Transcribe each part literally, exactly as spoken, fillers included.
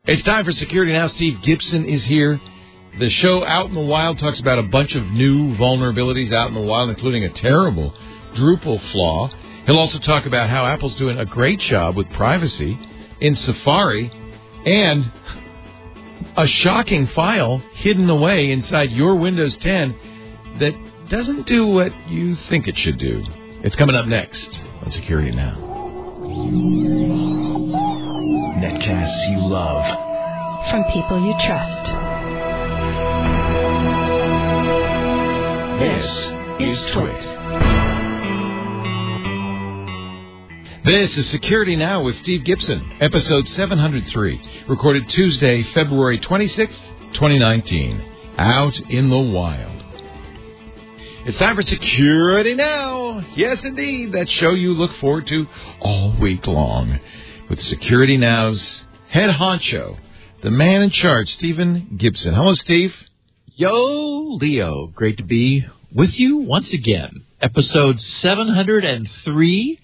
It's time for Security Now. Steve Gibson is here. The show Out in the Wild talks about a bunch of new vulnerabilities out in the wild, including a terrible Drupal flaw. He'll also talk about how Apple's doing a great job with privacy in Safari and a shocking file hidden away inside your Windows ten that doesn't do what you think it should do. It's coming up next on Security Now. Netcasts you love. From people you trust. This is Twit. This is Security Now with Steve Gibson, episode seven hundred three, recorded Tuesday, February twenty-sixth, twenty nineteen, out in the wild. It's time for Security Now. Yes, indeed, that show you look forward to all week long. With Security Now's head honcho, the man in charge, Stephen Gibson. Hello, Steve. Yo, Leo. Great to be with you once again. Episode seven hundred three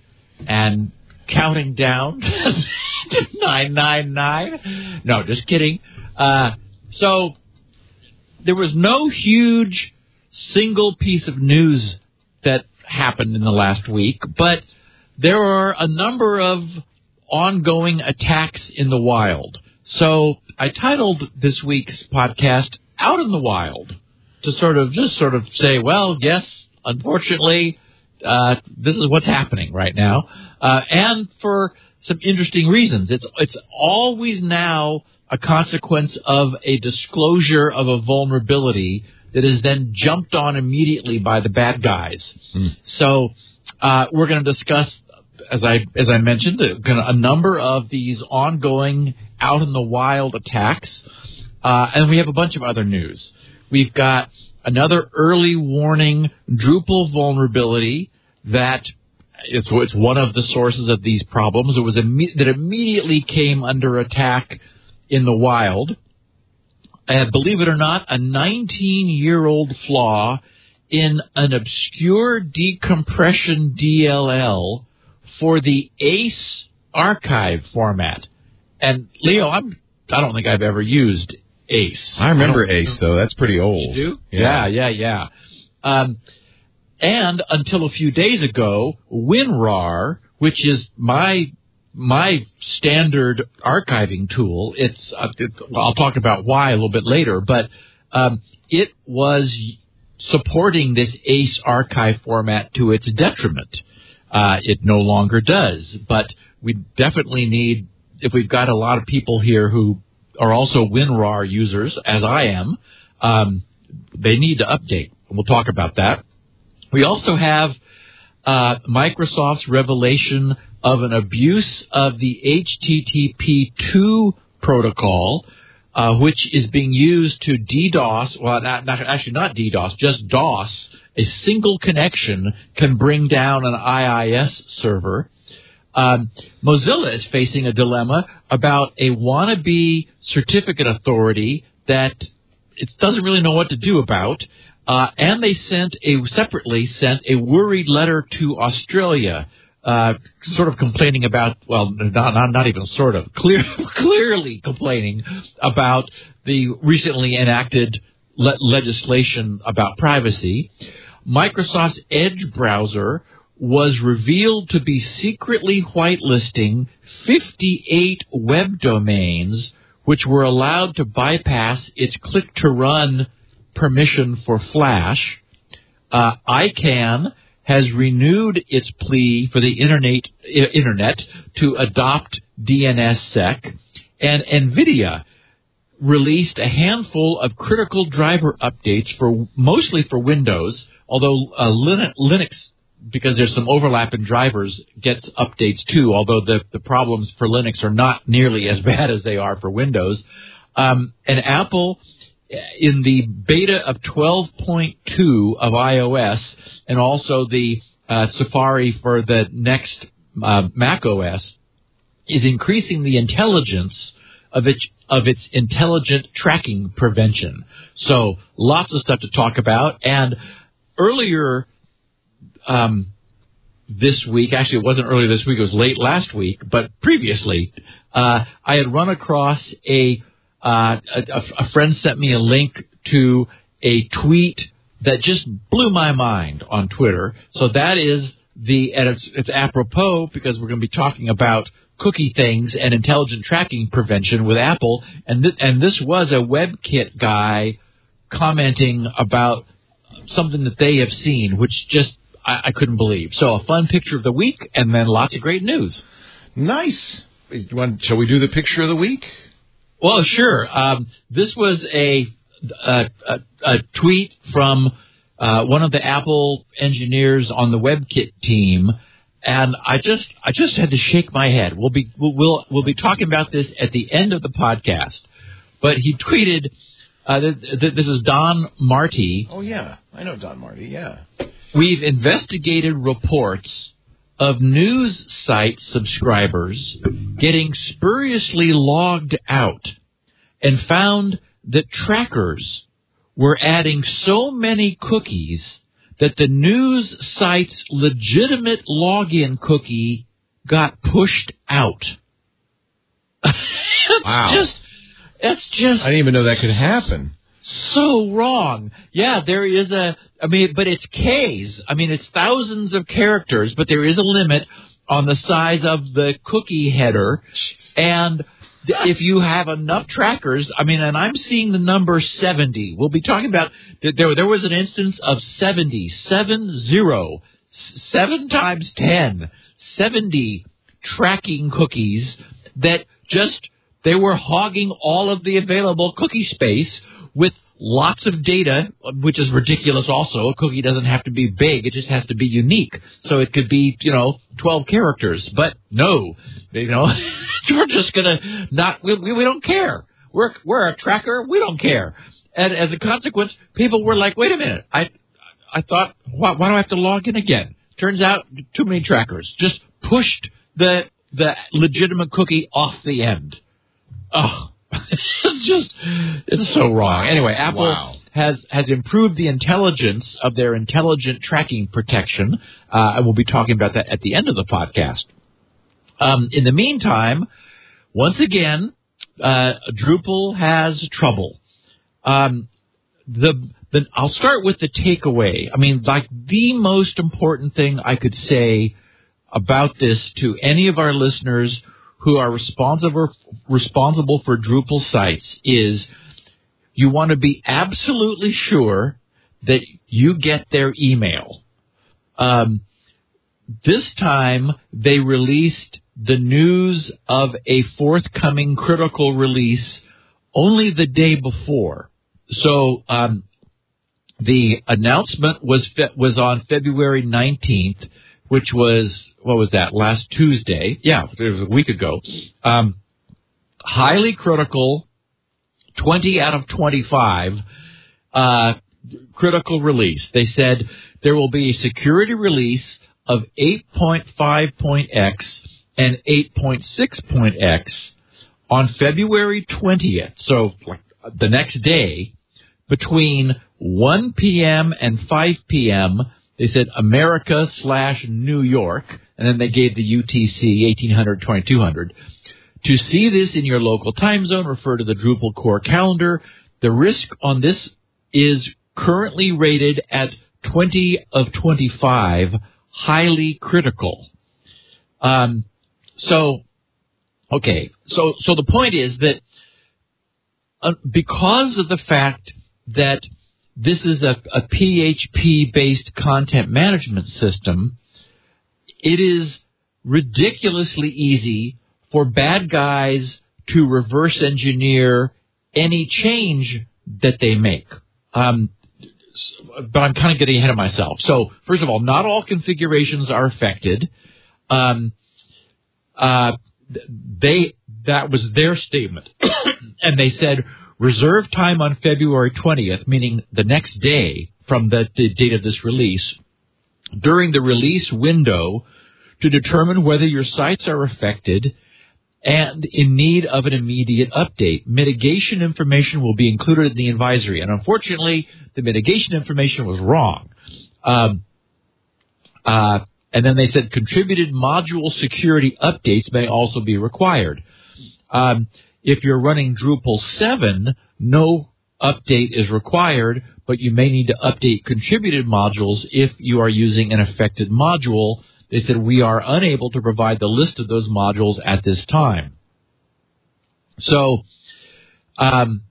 and counting down to nine nine nine. No, just kidding. Uh, so there was no huge single piece of news that happened in the last week, but there are a number of ongoing attacks in the wild. So I titled this week's podcast Out in the Wild to sort of just sort of say, well, yes, unfortunately, uh, this is what's happening right now. Uh, and for some interesting reasons. It's it's always now a consequence of a disclosure of a vulnerability that is then jumped on immediately by the bad guys. Mm. So uh, we're going to discuss, as I as I mentioned, a, a number of these ongoing out in the wild attacks, uh, and we have a bunch of other news. We've got another early warning Drupal vulnerability that it's, it's one of the sources of these problems. It was imme- that immediately came under attack in the wild. And believe it or not, a nineteen-year-old flaw in an obscure decompression D L L for the A C E archive format. And, Leo, I'm, I don't think I've ever used A C E. I remember I A C E, though. That's pretty old. You do? Yeah, yeah, yeah. yeah. Um, and until a few days ago, WinRAR, which is my my standard archiving tool, it's, uh, it's I'll talk about why a little bit later, but um, it was supporting this A C E archive format to its detriment. Uh, it no longer does, but we definitely need, if we've got a lot of people here who are also WinRAR users, as I am, um, they need to update. We'll talk about that. We also have uh, Microsoft's revelation of an abuse of the H T T P two protocol, uh, which is being used to DDoS, well, not, not actually not DDoS, just DOS. A single connection can bring down an I I S server. Um, Mozilla is facing a dilemma about a wannabe certificate authority that it doesn't really know what to do about. Uh, and they sent a separately sent a worried letter to Australia, uh, sort of complaining about, well, not not, not even sort of, clear, clearly complaining about the recently enacted le- legislation about privacy. Microsoft's Edge browser was revealed to be secretly whitelisting fifty-eight web domains which were allowed to bypass its click-to-run permission for Flash. Uh, ICANN has renewed its plea for the internet, internet to adopt D N S sec, and NVIDIA released a handful of critical driver updates for mostly for Windows, although uh, Linux, because there's some overlap in drivers, gets updates too, although the, the problems for Linux are not nearly as bad as they are for Windows. Um, and Apple, in the beta of twelve point two of iOS, and also the uh, Safari for the next uh, Mac O S, is increasing the intelligence of its of its intelligent tracking prevention. So lots of stuff to talk about. And earlier um, this week, actually it wasn't earlier this week, it was late last week, but previously, Uh, I had run across a, uh, a, a friend sent me a link to a tweet that just blew my mind on Twitter. So that is the, and it's, it's apropos because we're going to be talking about cookie things and intelligent tracking prevention with Apple. And, th- and this was a WebKit guy commenting about something that they have seen, which just I, I couldn't believe. So a fun picture of the week, and then lots of great news. Nice. Shall we do the picture of the week? Well, sure. Um, this was a a, a, a tweet from uh, one of the Apple engineers on the WebKit team, and I just I just had to shake my head. We'll be we'll we'll, we'll be talking about this at the end of the podcast, but he tweeted. Uh, th- th- this is Don Marty. Oh, yeah. I know Don Marty, yeah. We've investigated reports of news site subscribers getting spuriously logged out and found that trackers were adding so many cookies that the news site's legitimate login cookie got pushed out. Wow. Just... That's just... I didn't even know that could happen. So wrong. Yeah, there is a... I mean, but it's Ks. I mean, it's thousands of characters, but there is a limit on the size of the cookie header. And if you have enough trackers... I mean, and I'm seeing the number seventy. We'll be talking about... There, there was an instance of seventy. Seven, zero. Seven times ten. seventy tracking cookies that just... They were hogging all of the available cookie space with lots of data, which is ridiculous also. A cookie doesn't have to be big. It just has to be unique. So it could be, you know, twelve characters. But no, you know, we're just going to not, we, we don't care. We're, we're a tracker. We don't care. And as a consequence, people were like, wait a minute. I, I thought, why, why do I have to log in again? Turns out too many trackers just pushed the, the legitimate cookie off the end. Oh, it's just, it's so wrong. Anyway, Apple wow. has, has improved the intelligence of their intelligent tracking protection. Uh, and we'll be talking about that at the end of the podcast. Um, in the meantime, once again, uh, Drupal has trouble. Um, the, the, I'll start with the takeaway. I mean, like the most important thing I could say about this to any of our listeners who are responsible responsible for Drupal sites is you want to be absolutely sure that you get their email. Um, this time they released the news of a forthcoming critical release only the day before. So um, the announcement was fe- was on February nineteenth, which was, what was that, last Tuesday? Yeah, it was a week ago. Um, highly critical, twenty out of twenty-five, uh, critical release. They said there will be a security release of eight point five point x and eight point six point x on February twentieth, so like the next day, between one p.m. and five p.m., they said America slash New York, and then they gave the U T C eighteen hundred, twenty-two hundred. To see this in your local time zone, refer to the Drupal core calendar. The risk on this is currently rated at twenty of twenty-five, highly critical. Um, so, okay, so so the point is that uh, because of the fact that this is a, a P H P-based content management system, it is ridiculously easy for bad guys to reverse engineer any change that they make. Um, but I'm kind of getting ahead of myself. So, first of all, not all configurations are affected. Um, uh, they that was their statement, and they said reserve time on February twentieth, meaning the next day from the, the date of this release, during the release window to determine whether your sites are affected and in need of an immediate update. Mitigation information will be included in the advisory. And unfortunately, the mitigation information was wrong. Um, uh, and then they said contributed module security updates may also be required. Um, if you're running Drupal seven, no update is required, but you may need to update contributed modules if you are using an affected module. They said, we are unable to provide the list of those modules at this time. So, um,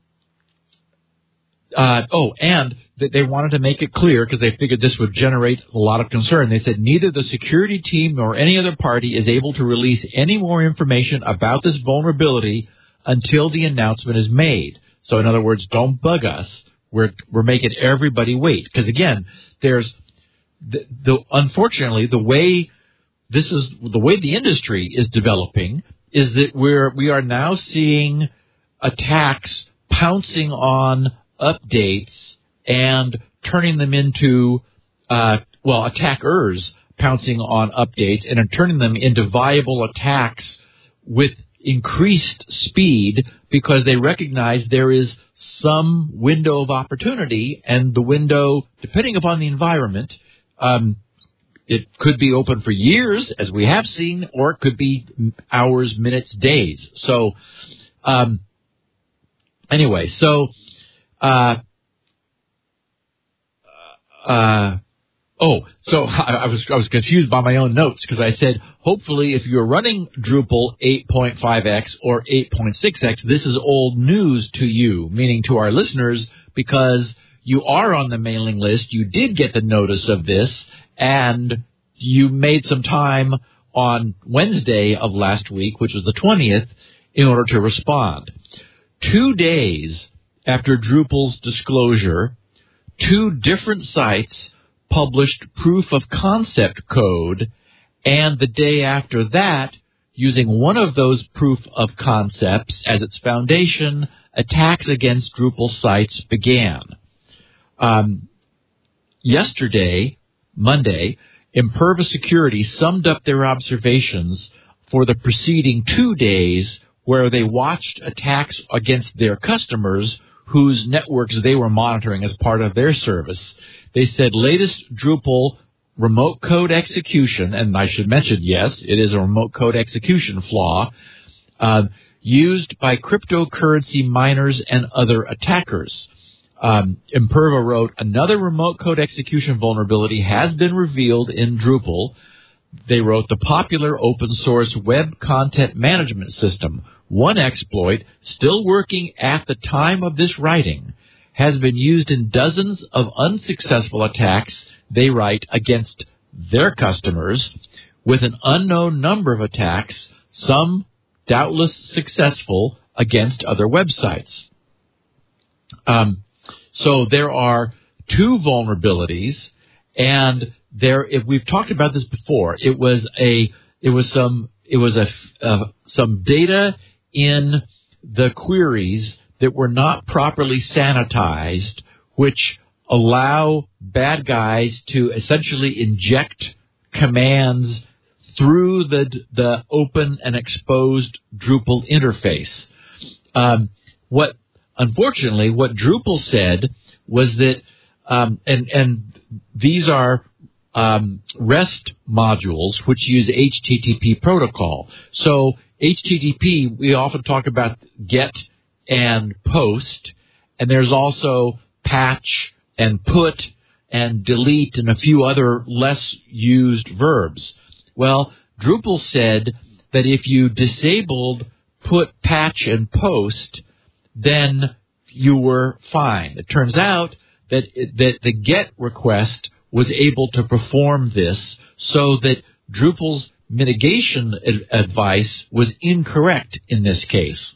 uh, oh, and th- they wanted to make it clear because they figured this would generate a lot of concern. They said neither the security team nor any other party is able to release any more information about this vulnerability until the announcement is made. So in other words, don't bug us. We're, we're making everybody wait. Because again, there's the, the, unfortunately, the way this is, the way the industry is developing is that we're, we are now seeing attacks pouncing on updates and turning them into, uh, well, attackers pouncing on updates and turning them into viable attacks with increased speed because they recognize there is some window of opportunity, and the window, depending upon the environment, um, it could be open for years, as we have seen, or it could be hours, minutes, days. So, um, anyway, so, uh, uh, oh, so I, I was I was confused by my own notes because I said, hopefully, if you're running Drupal eight point five x or eight point six x, this is old news to you, meaning to our listeners, because you are on the mailing list, you did get the notice of this, and you made some time on Wednesday of last week, which was the twentieth, in order to respond. Two days after Drupal's disclosure, two different sites published proof of concept code, and the day after that, using one of those proof of concepts as its foundation, attacks against Drupal sites began. Um, yesterday, Monday, Imperva Security summed up their observations for the preceding two days where they watched attacks against their customers whose networks they were monitoring as part of their service. They said latest Drupal remote code execution, and I should mention, yes, it is a remote code execution flaw, uh, used by cryptocurrency miners and other attackers. Um, Imperva wrote, another remote code execution vulnerability has been revealed in Drupal. They wrote, the popular open source web content management system, one exploit, still working at the time of this writing, has been used in dozens of unsuccessful attacks, they write, against their customers, with an unknown number of attacks, some doubtless successful, against other websites. Um, so there are two vulnerabilities, and there, if we've talked about this before, it was a, it was some, it was a, uh, some data in the queries that were not properly sanitized, which allow bad guys to essentially inject commands through the the open and exposed Drupal interface. Um, what unfortunately, what Drupal said was that, um, and and these are um, REST modules which use H T T P protocol. So H T T P, we often talk about GET and POST, and there's also patch and put and delete and a few other less used verbs. Well, Drupal said that if you disabled put, patch, and post, then you were fine. It turns out that that the GET request was able to perform this, so that Drupal's mitigation advice was incorrect in this case.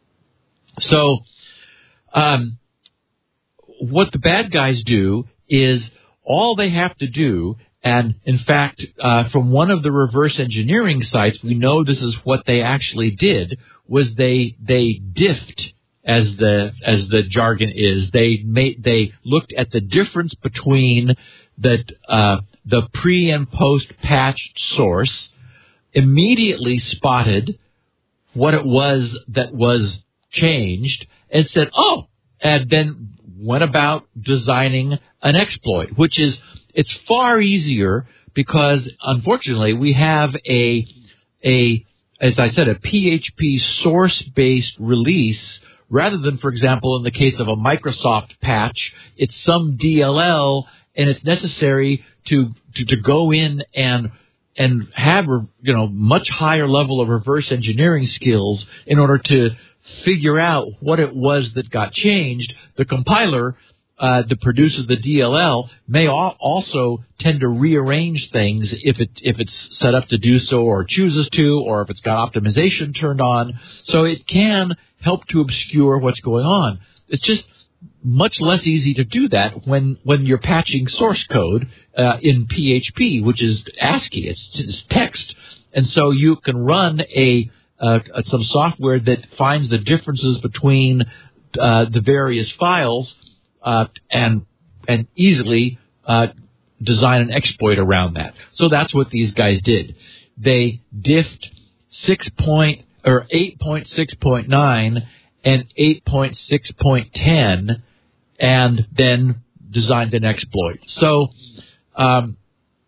So, um, what the bad guys do is all they have to do, and in fact, uh, from one of the reverse engineering sites, we know this is what they actually did, was they they diffed, as the as the jargon is. They made they looked at the difference between the uh, the pre and post patched source, immediately spotted what it was that was changed, and said, oh, and then went about designing an exploit, which is, it's far easier because, unfortunately, we have a a as I said, a P H P source-based release, rather than, for example, in the case of a Microsoft patch, it's some D L L, and it's necessary to to, to go in and and have, you know, much higher level of reverse engineering skills in order to figure out what it was that got changed. The compiler uh, that produces the D L L may al- also tend to rearrange things if it if it's set up to do so or chooses to, or if it's got optimization turned on. So it can help to obscure what's going on. It's just much less easy to do that when when you're patching source code uh, in P H P, which is ASCII. It's, it's text, and so you can run a uh, some software that finds the differences between uh, the various files uh, and and easily uh, design an exploit around that. So that's what these guys did. They diffed six point or eight point six point nine and eight point six point ten, and then designed an exploit. So, um,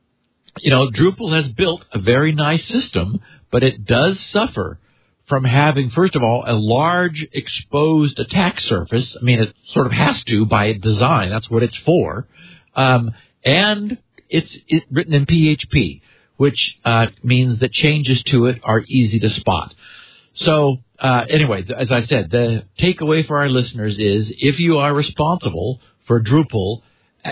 you know, Drupal has built a very nice system, but it does suffer from having, first of all, a large exposed attack surface. I mean, it sort of has to by design. That's what it's for. Um, and it's it, written in P H P, which uh, means that changes to it are easy to spot. So, uh, anyway, as I said, the takeaway for our listeners is if you are responsible for Drupal,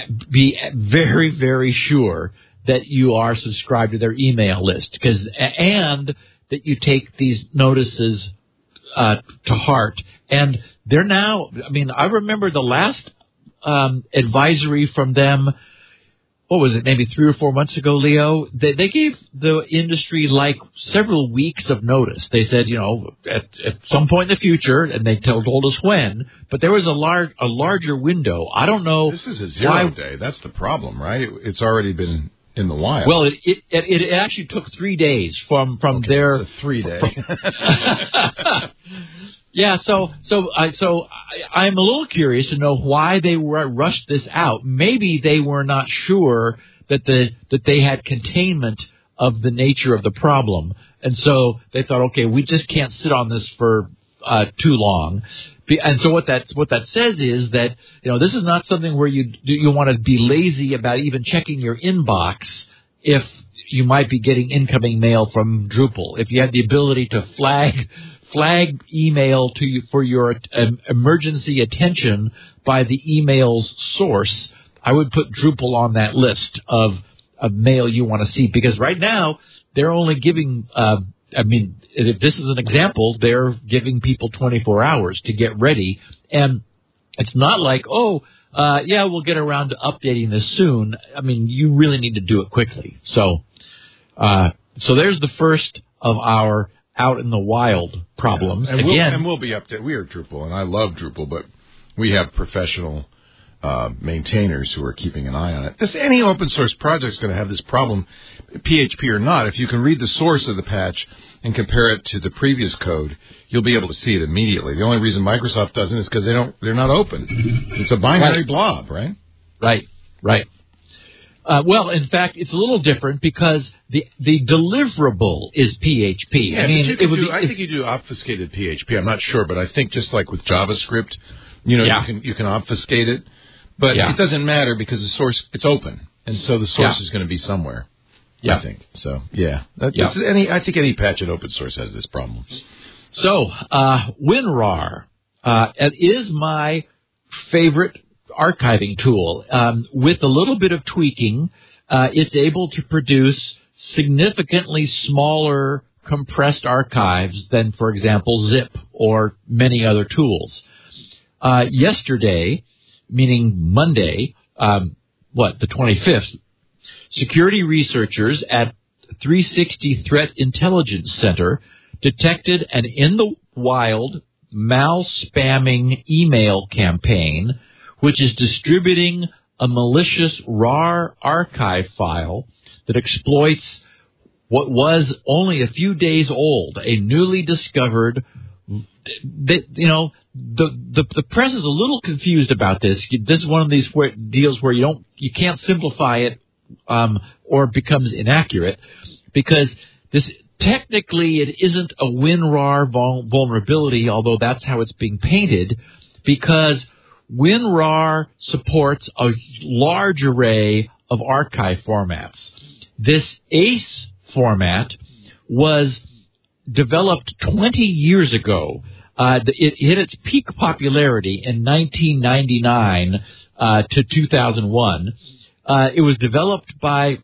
be very, very sure that you are subscribed to their email list, because and that you take these notices uh, to heart. And they're now, I mean, I remember the last um, advisory from them. What was it, maybe three or four months ago, Leo? They, they gave the industry like several weeks of notice. They said, you know, at, at some point in the future, and they told, told us when, but there was a large, a larger window. I don't know. This is a zero why, day. That's the problem, right? It, it's already been in the wild. Well, it it, it, it actually took three days from, from okay, their... It's a three day. From, yeah, so so I so I, I'm a little curious to know why they were rushed this out. Maybe they were not sure that the that they had containment of the nature of the problem, and so they thought, okay, we just can't sit on this for uh, too long. And so what that what that says is that, you know, this is not something where you you want to be lazy about even checking your inbox if you might be getting incoming mail from Drupal. If you have the ability to flag flag email to you for your um, emergency attention by the email's source, I would put Drupal on that list of, of mail you want to see, because right now they're only giving, uh, I mean, if this is an example, they're giving people twenty-four hours to get ready, and it's not like, oh, uh, yeah, we'll get around to updating this soon. I mean, you really need to do it quickly. So, uh, so there's the first of our out in the wild problems. Yeah, and, Again, we'll, and we'll be up to, we are Drupal, and I love Drupal, but we have professional uh, maintainers who are keeping an eye on it. This, any open source project is going to have this problem, P H P or not. If you can read the source of the patch and compare it to the previous code, you'll be able to see it immediately. The only reason Microsoft doesn't is because they don't, they're not open. It's a binary right. blob, right? Right, right. Uh, well, in fact, it's a little different because the the deliverable is P H P. Yeah, I mean, it would do, be, I think you do obfuscated P H P. I'm not sure, but I think just like with JavaScript, you know, yeah. you can you can obfuscate it, but yeah. it doesn't matter because the source, it's open, and so the source yeah. is going to be somewhere. Yeah. I think so. Yeah, that, yeah. that's any. I think any patch in open source has this problem. So, uh, WinRAR uh, it is my favorite archiving tool. Um, with a little bit of tweaking, uh, it's able to produce significantly smaller compressed archives than, for example, zip or many other tools. Uh, yesterday, meaning Monday, um, what, the twenty-fifth, security researchers at three sixty Threat Intelligence Center detected an in-the-wild mal-spamming email campaign which is distributing a malicious RAR archive file that exploits what was only a few days old, a newly discovered. That, you know, the, the the press is a little confused about this. This is one of these where, deals where you don't, you can't simplify it, um, or it becomes inaccurate, because this technically, it isn't a WinRAR vul- vulnerability, although that's how it's being painted, because WinRAR supports a large array of archive formats. This A C E format was developed twenty years ago. Uh, it hit its peak popularity in nineteen ninety-nine uh, to two thousand one. Uh, it was developed by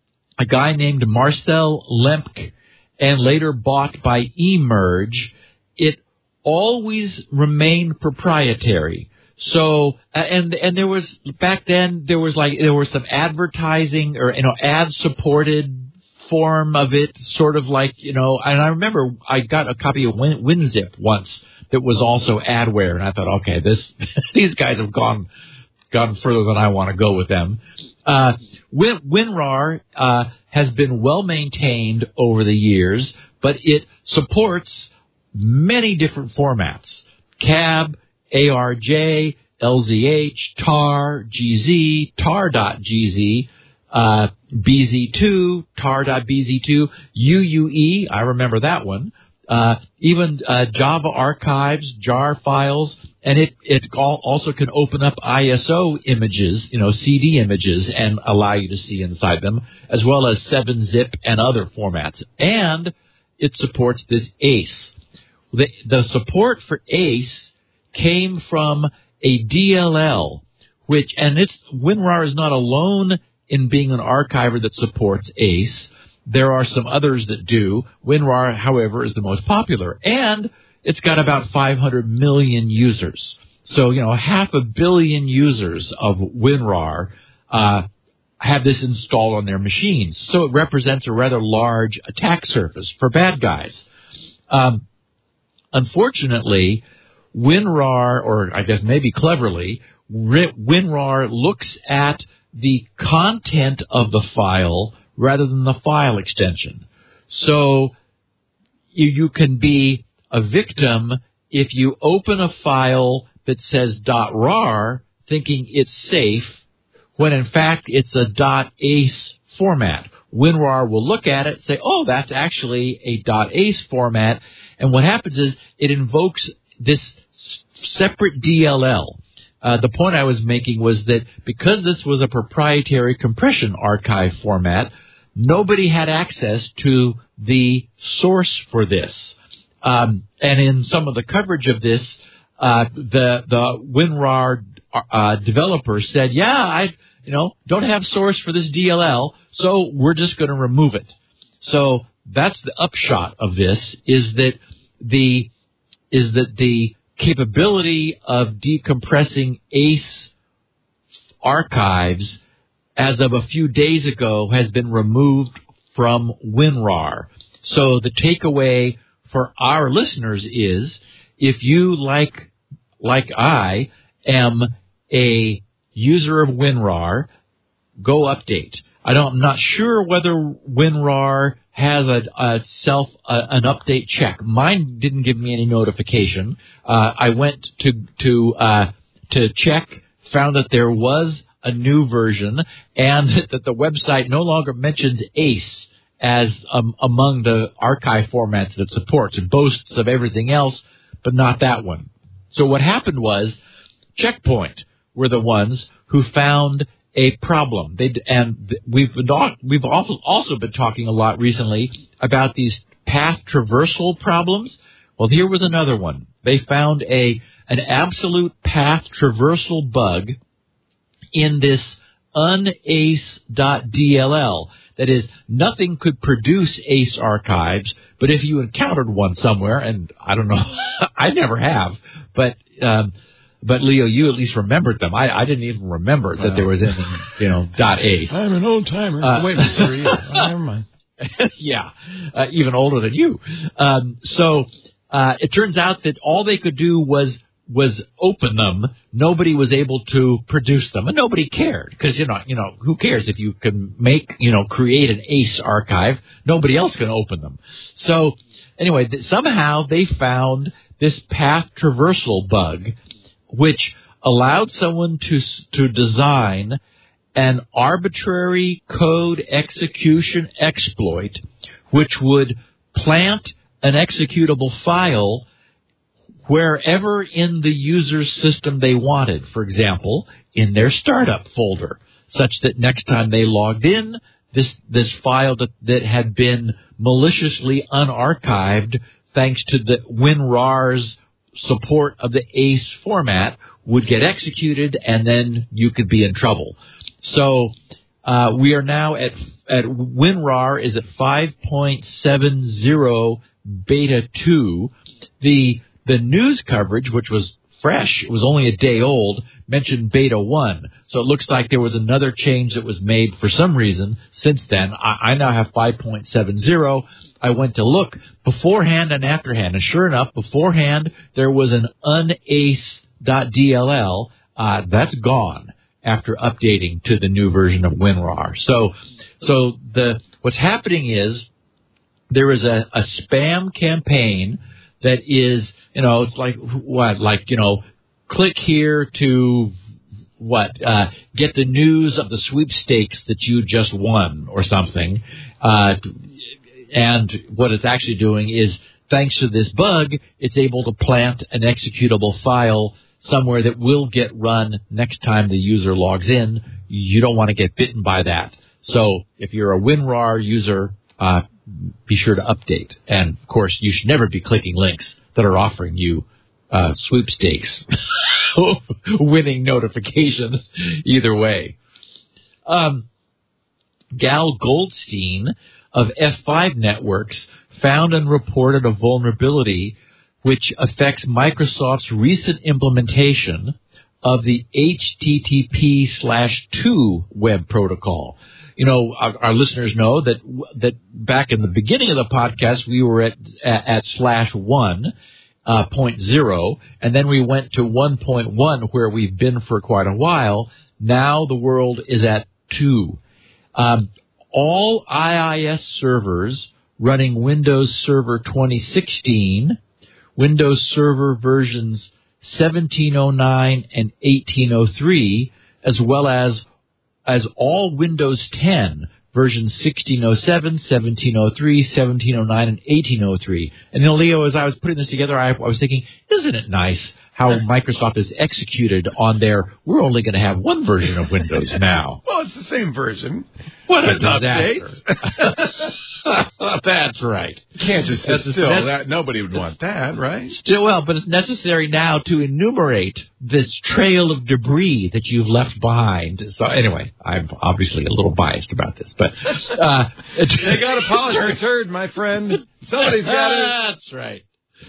a guy named Marcel Lemke and later bought by eMerge. It always remained proprietary. So, and and there was, back then, there was like, there was some advertising or, you know, ad-supported form of it, sort of like, you know, and I remember I got a copy of Win, WinZip once that was also adware, and I thought, okay, this, these guys have gone, gone further than I want to go with them. Uh, Win, WinRAR, uh, has been well maintained over the years, but it supports many different formats. C A B, A R J, L Z H, tar, G Z, tar.gz, uh, B Z two, tar.bz two, U U E, I remember that one, uh, even uh, Java archives, jar files, and it, it also can open up I S O images, you know, C D images, and allow you to see inside them, as well as seven zip and other formats. And it supports this A C E. The, the support for A C E came from a D L L, which, and it's, WinRAR is not alone in being an archiver that supports A C E. There are some others that do. WinRAR, however, is the most popular, and it's got about five hundred million users. So, you know, half a billion users of WinRAR uh, have this installed on their machines. So it represents a rather large attack surface for bad guys. Um, unfortunately, WinRAR, or I guess maybe cleverly, WinRAR looks at the content of the file rather than the file extension. So you, you can be a victim if you open a file that says .rar thinking it's safe, when in fact it's a .ace format. WinRAR will look at it and say, oh, that's actually a .ace format, and what happens is it invokes this separate D L L. Uh, the point I was making was that because this was a proprietary compression archive format, nobody had access to the source for this. Um, and in some of the coverage of this, uh, the the WinRAR uh, developers said, yeah, I you know don't have source for this D L L, so we're just going to remove it. So that's the upshot of this, is that the is that the capability of decompressing A C E archives as of a few days ago has been removed from WinRAR. So the takeaway for our listeners is, if you, like like I, am a user of WinRAR, go update. I don't, I'm not sure whether WinRAR has a, a self a, an update check. Mine didn't give me any notification. Uh, I went to to uh, to check, found that there was a new version, and that the website no longer mentions A C E as um, among the archive formats that it supports. It boasts of everything else, but not that one. So what happened was, Checkpoint were the ones who found a problem. They and we've been talk, we've also been talking a lot recently about these path traversal problems. Well, here was another one. They found a an absolute path traversal bug in this unace dot D L L. That is, nothing could produce A C E archives, but if you encountered one somewhere, and I don't know, I never have, but um, but Leo, you at least remembered them. I, I didn't even remember that there was anything, you know, .ace. I'm an old timer. Uh, Wait a minute, sorry. Oh, never mind. Yeah, uh, even older than you. Um, so uh, it turns out that all they could do was was open them. Nobody was able to produce them, and nobody cared, because you know, you know, who cares if you can make, you know, create an A C E archive? Nobody else can open them. So anyway, th- somehow they found this path traversal bug, which allowed someone to to design an arbitrary code execution exploit, which would plant an executable file wherever in the user's system they wanted. For example, in their startup folder, such that next time they logged in, this this file that, that had been maliciously unarchived thanks to the WinRAR's support of the A C E format would get executed, and then you could be in trouble. So uh, we are now at at WinRAR is at five point seven zero beta two. The the news coverage, which was fresh, it was only a day old, mentioned beta one. So it looks like there was another change that was made for some reason since then. I, I now have five point seven zero. I went to look beforehand and afterhand, and sure enough, beforehand there was an unace.dll. Uh, that's gone after updating to the new version of WinRAR. So, so the what's happening is there is a, a spam campaign that is, you know, it's like what, like you know, click here to what uh, get the news of the sweepstakes that you just won or something. Uh, And what it's actually doing is, thanks to this bug, it's able to plant an executable file somewhere that will get run next time the user logs in. You don't want to get bitten by that. So if you're a WinRAR user, uh, be sure to update. And, of course, you should never be clicking links that are offering you uh, sweepstakes winning notifications either way. Um, Gal Goldstein of F five Networks found and reported a vulnerability which affects Microsoft's recent implementation of the H T T P slash two web protocol. You know, our, our listeners know that that back in the beginning of the podcast, we were at at, at slash one uh, point zero, and then we went to one point one, where we've been for quite a while. Now the world is at two. Um, All I I S servers running Windows Server twenty sixteen, Windows Server versions seventeen oh nine and eighteen oh three, as well as as all Windows ten versions sixteen oh seven, seventeen oh three, seventeen oh nine, and eighteen oh three. And, you know, Leo, as I was putting this together, I, I was thinking, isn't it nice how Microsoft has executed on their, we're only going to have one version of Windows now. Well, it's the same version. What a With disaster. Updates. That's right. You can't just sit That's a- still. that's- That, nobody would want that, right? Still, well, but it's necessary now to enumerate this trail of debris that you've left behind. So anyway, I'm obviously a little biased about this, but uh, They got to polish the turd, my friend. Somebody's got it. That's right.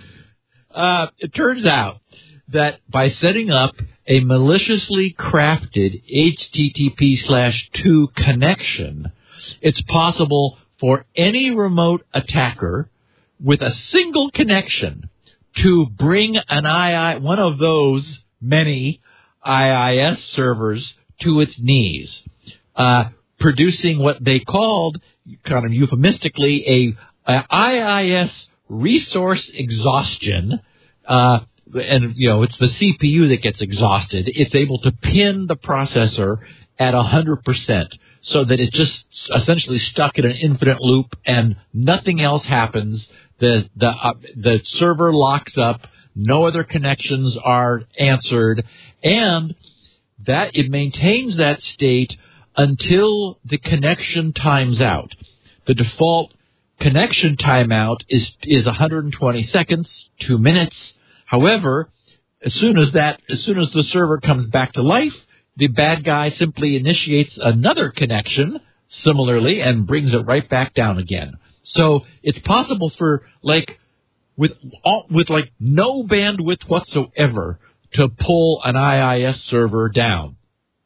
Uh, it turns out that by setting up a maliciously crafted H T T P slash two connection, it's possible for any remote attacker with a single connection to bring an I I, one of those many I I S servers to its knees, uh, producing what they called, kind of euphemistically, a, a I I S resource exhaustion. Uh, and, you know, it's the C P U that gets exhausted. It's able to pin the processor at one hundred percent so that it's just essentially stuck in an infinite loop and nothing else happens. The the uh, the server locks up. No other connections are answered, and that it maintains that state until the connection times out. The default connection timeout is is one hundred twenty seconds, two minutes. However, as soon as that, as soon as the server comes back to life, the bad guy simply initiates another connection similarly and brings it right back down again. So it's possible for, like, with all, with like no bandwidth whatsoever to pull an I I S server down.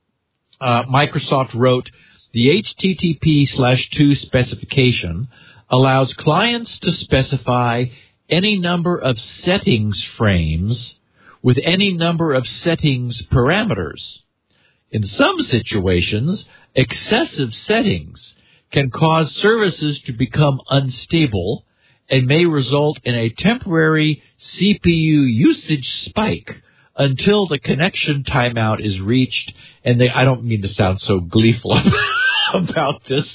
Uh, Microsoft wrote, the H T T P slash two specification allows clients to specify any number of settings frames with any number of settings parameters. In some situations, excessive settings can cause services to become unstable and may result in a temporary C P U usage spike until the connection timeout is reached. And they, I don't mean to sound so gleeful about this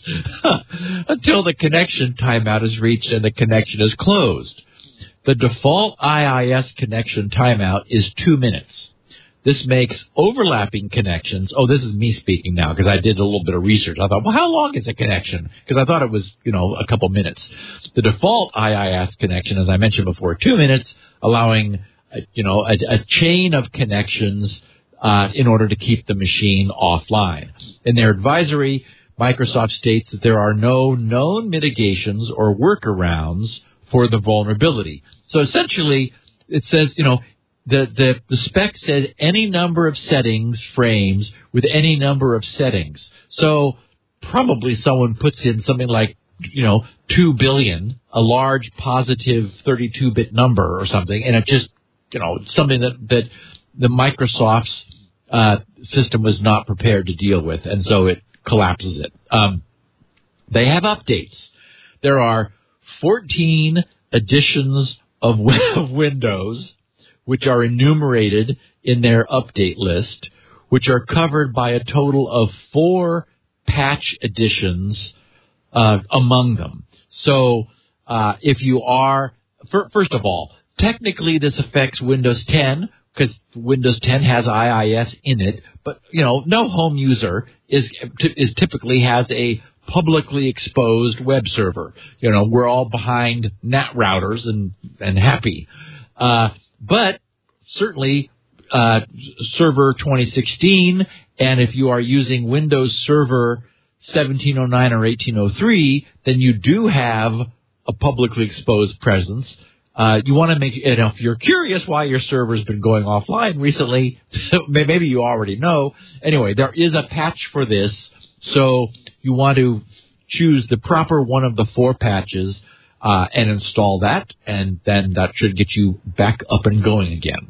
until the connection timeout is reached and the connection is closed. The default I I S connection timeout is two minutes. This makes overlapping connections. Oh, this is me speaking now because I did a little bit of research. I thought, well, how long is a connection? Because I thought it was, you know, a couple minutes. The default I I S connection, as I mentioned before, two minutes, allowing, uh, you know, a, a chain of connections uh, in order to keep the machine offline. In their advisory, Microsoft states that there are no known mitigations or workarounds for the vulnerability. So essentially, it says, you know, The, the, the spec says any number of settings frames with any number of settings. So probably someone puts in something like, you know, two billion, a large positive thirty-two bit number or something, and it just, you know, something that, that the Microsoft's uh, system was not prepared to deal with, and so it collapses it. Um, they have updates. There are fourteen editions of, of Windows, which are enumerated in their update list, which are covered by a total of four patch editions uh, among them. So uh, if you are, for, first of all, technically this affects Windows ten, because Windows ten has I I S in it, but, you know, no home user is is typically has a publicly exposed web server. You know, we're all behind N A T routers and, and happy. Uh, But certainly uh, Server twenty sixteen, and if you are using Windows Server seventeen oh nine or eighteen oh three, then you do have a publicly exposed presence. Uh, you want to make, you know, if you're curious why your server's been going offline recently, maybe you already know. Anyway, there is a patch for this, so you want to choose the proper one of the four patches Uh, and install that, and then that should get you back up and going again.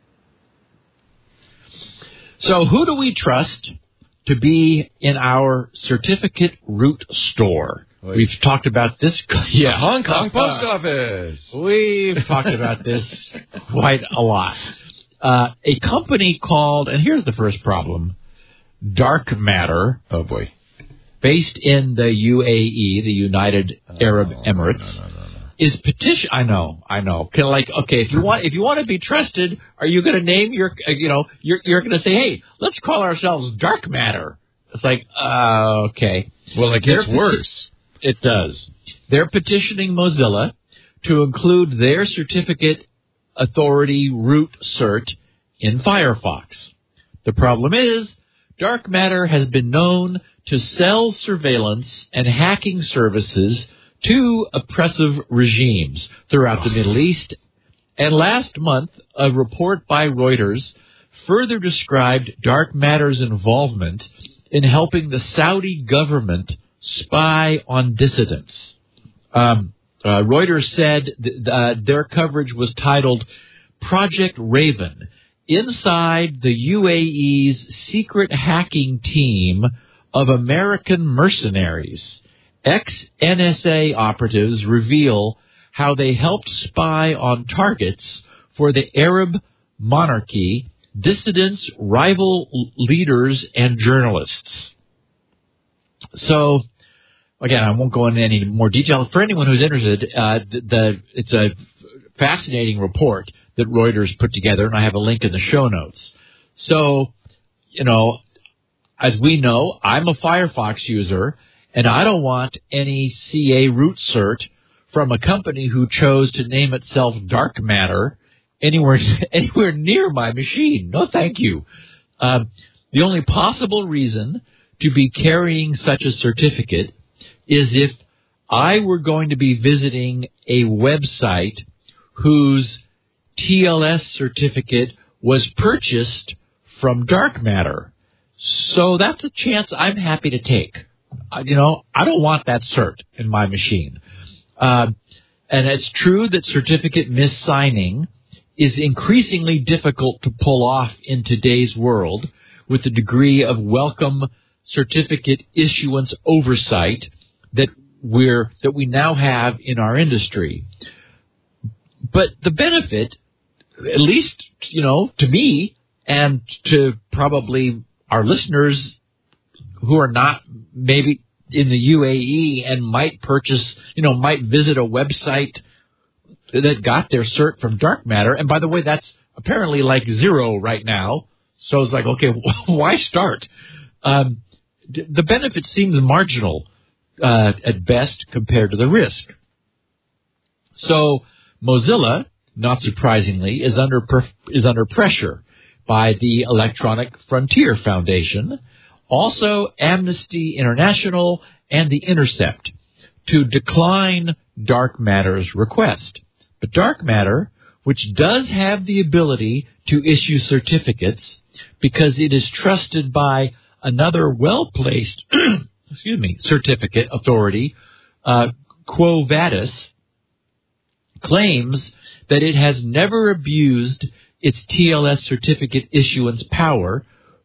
So who do we trust to be in our certificate root store? Wait. We've talked about this. Yeah, the Hong Kong uh, Post Office. We've talked about this quite a lot. Uh, a company called, and here's the first problem, Dark Matter. Oh, boy. Based in the U A E, the United oh, Arab Emirates, no, no, no, no. is petition. I know, I know. Kind of like, okay, if you want, if you want to be trusted, are you going to name your, uh, you know, you're you're going to say, hey, let's call ourselves Dark Matter. It's like, uh, okay. Well, it gets They're worse. Peti- it does. They're petitioning Mozilla to include their certificate authority root cert in Firefox. The problem is, Dark Matter has been known to sell surveillance and hacking services to oppressive regimes throughout the Middle East. And last month, a report by Reuters further described Dark Matter's involvement in helping the Saudi government spy on dissidents. Um, uh, Reuters said th- uh, their coverage was titled Project Raven, inside the U A E's secret hacking team of American mercenaries. Ex-N S A operatives reveal how they helped spy on targets for the Arab monarchy, dissidents, rival leaders, and journalists. So, again, I won't go into any more detail. For anyone who's interested, uh, the, the it's a fascinating report that Reuters put together, and I have a link in the show notes. So, you know, as we know, I'm a Firefox user, and I don't want any C A root cert from a company who chose to name itself Dark Matter anywhere anywhere near my machine. No, thank you. Uh, the only possible reason to be carrying such a certificate is if I were going to be visiting a website whose T L S certificate was purchased from Dark Matter. So that's a chance I'm happy to take. Uh, you know, I don't want that cert in my machine. Uh, and it's true that certificate mis-signing is increasingly difficult to pull off in today's world with the degree of welcome certificate issuance oversight that we're that we now have in our industry. But the benefit, at least, you know, to me and to probably our listeners who are not maybe in the U A E and might purchase, you know, might visit a website that got their cert from dark matter. And by the way, that's apparently like zero right now. So it's like, okay, why start? Um, the benefit seems marginal uh, at best compared to the risk. So Mozilla, not surprisingly, is under per- is under pressure by the Electronic Frontier Foundation, also Amnesty International, and The Intercept to decline dark matter's request. But dark matter, which does have the ability to issue certificates because it is trusted by another well-placed excuse me, certificate authority, uh, Quo Vadis, claims that it has never abused its T L S certificate issuance power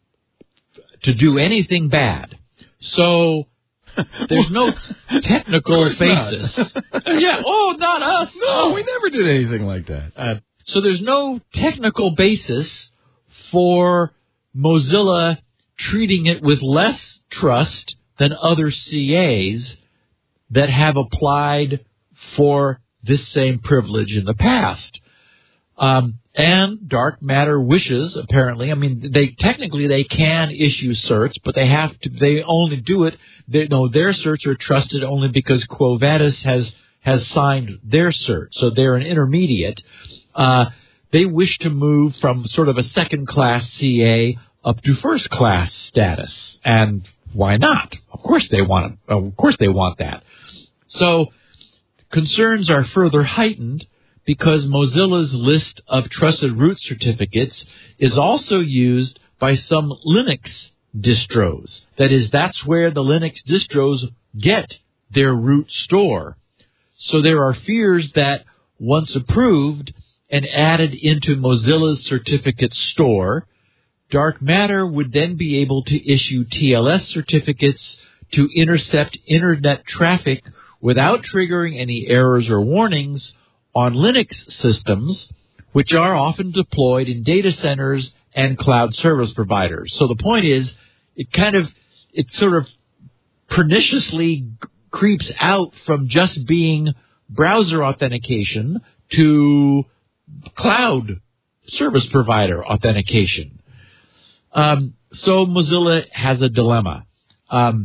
to do anything bad. So there's no technical basis. yeah, oh, not us. No, we never did anything like that. Uh, so there's no technical basis for Mozilla treating it with less trust than other C As that have applied for this same privilege in the past. Um, and dark matter wishes, apparently, I mean, they technically they can issue certs, but they have to, they only do it, they, no, their certs are trusted only because Quo Vadis has, has signed their cert, so they're an intermediate. Uh, they wish to move from sort of a second-class C A up to first-class status, and why not? Of course they want it. Of course they want that. So concerns are further heightened because Mozilla's list of trusted root certificates is also used by some Linux distros. That is, that's where the Linux distros get their root store. So there are fears that once approved and added into Mozilla's certificate store, dark matter would then be able to issue T L S certificates to intercept internet traffic without triggering any errors or warnings on Linux systems, which are often deployed in data centers and cloud service providers. So the point is, it kind of, it sort of perniciously creeps out from just being browser authentication to cloud service provider authentication. Um, so Mozilla has a dilemma. Um,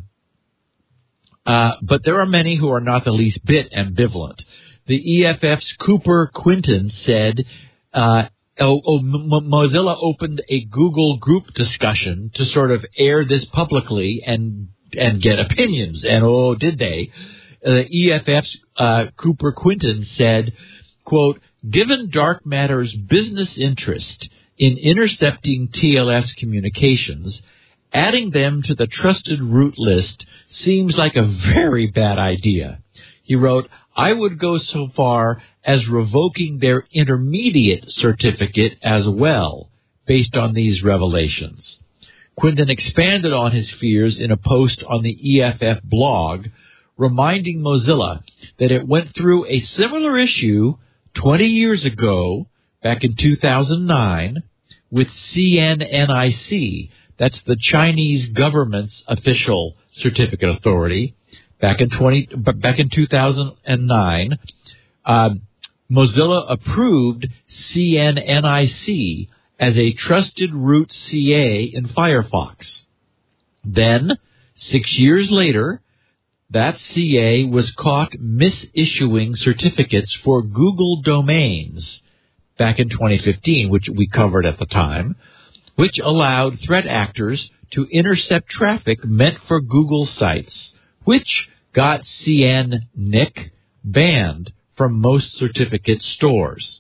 uh, but there are many who are not the least bit ambivalent. The E F F's Cooper Quinton said, uh, oh, oh, M- Mozilla opened a Google group discussion to sort of air this publicly and and get opinions. And oh, did they? Uh, E F F's uh, Cooper Quinton said, quote, given dark matter's business interest in intercepting T L S communications, adding them to the trusted root list seems like a very bad idea. He wrote, I would go so far as revoking their intermediate certificate as well, based on these revelations. Quinton expanded on his fears in a post on the E F F blog, reminding Mozilla that it went through a similar issue twenty years ago, back in two thousand nine, with C N N I C, that's the Chinese government's official certificate authority. Back in twenty, back in two thousand nine, uh, Mozilla approved C N N I C as a trusted root C A in Firefox. Then, six years later, that C A was caught misissuing certificates for Google domains back in twenty fifteen, which we covered at the time, which allowed threat actors to intercept traffic meant for Google sites, which got C N N I C banned from most certificate stores.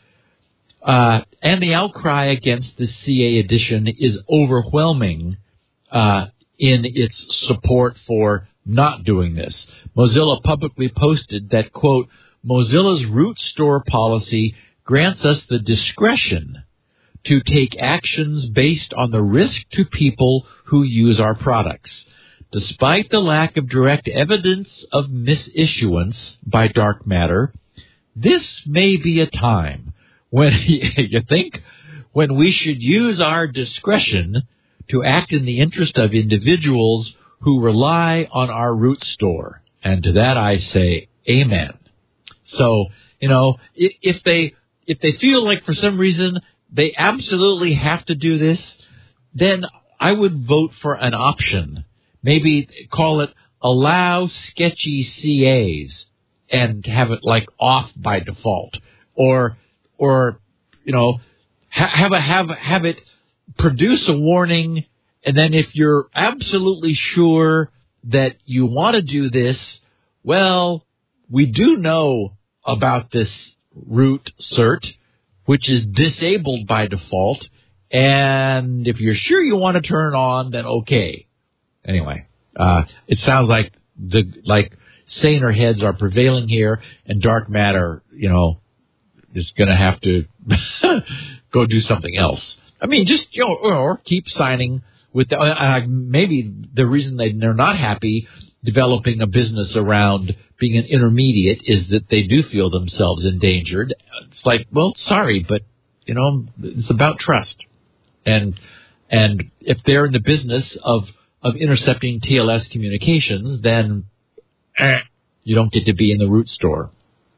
Uh, and the outcry against the C A edition is overwhelming uh, in its support for not doing this. Mozilla publicly posted that, quote, Mozilla's root store policy grants us the discretion to take actions based on the risk to people who use our products. Despite the lack of direct evidence of misissuance by dark matter, this may be a time when, you think, when we should use our discretion to act in the interest of individuals who rely on our root store. And to that I say, amen. So, you know, if they if they feel like for some reason they absolutely have to do this, then I would vote for an option. Maybe call it allow sketchy C As and have it like off by default, or or you know ha- have a have have it produce a warning, and then if you're absolutely sure that you want to do this, well, we do know about this root cert, which is disabled by default, and if you're sure you want to turn it on, then okay. Anyway, uh, it sounds like the like saner heads are prevailing here, and dark matter, you know, is going to have to go do something else. I mean, just, you know, or keep signing with the, uh, maybe the reason they, they're not happy developing a business around being an intermediate is that they do feel themselves endangered. It's like, well, sorry, but, you know, it's about trust. And, and if they're in the business of, of intercepting T L S communications, then eh, you don't get to be in the root store.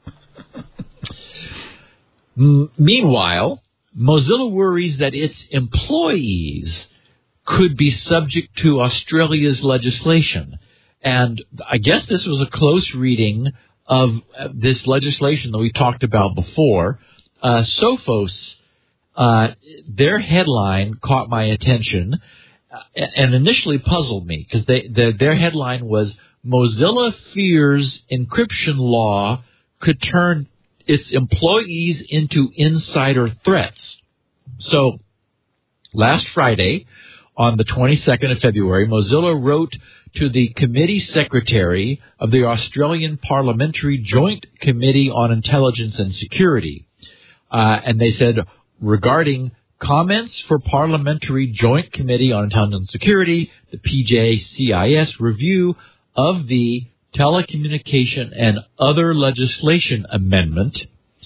M- meanwhile, Mozilla worries that its employees could be subject to Australia's legislation. And I guess this was a close reading of this legislation that we talked about before. Uh, Sophos, uh, their headline caught my attention uh, and initially puzzled me because they, the, their headline was, Mozilla fears encryption law could turn its employees into insider threats. So last Friday, on the twenty-second of February, Mozilla wrote to the committee secretary of the Australian Parliamentary Joint Committee on Intelligence and Security. Uh, and they said, regarding comments for Parliamentary Joint Committee on Intelligence and Security, the P J C I S review of the Telecommunication and Other Legislation Amendment.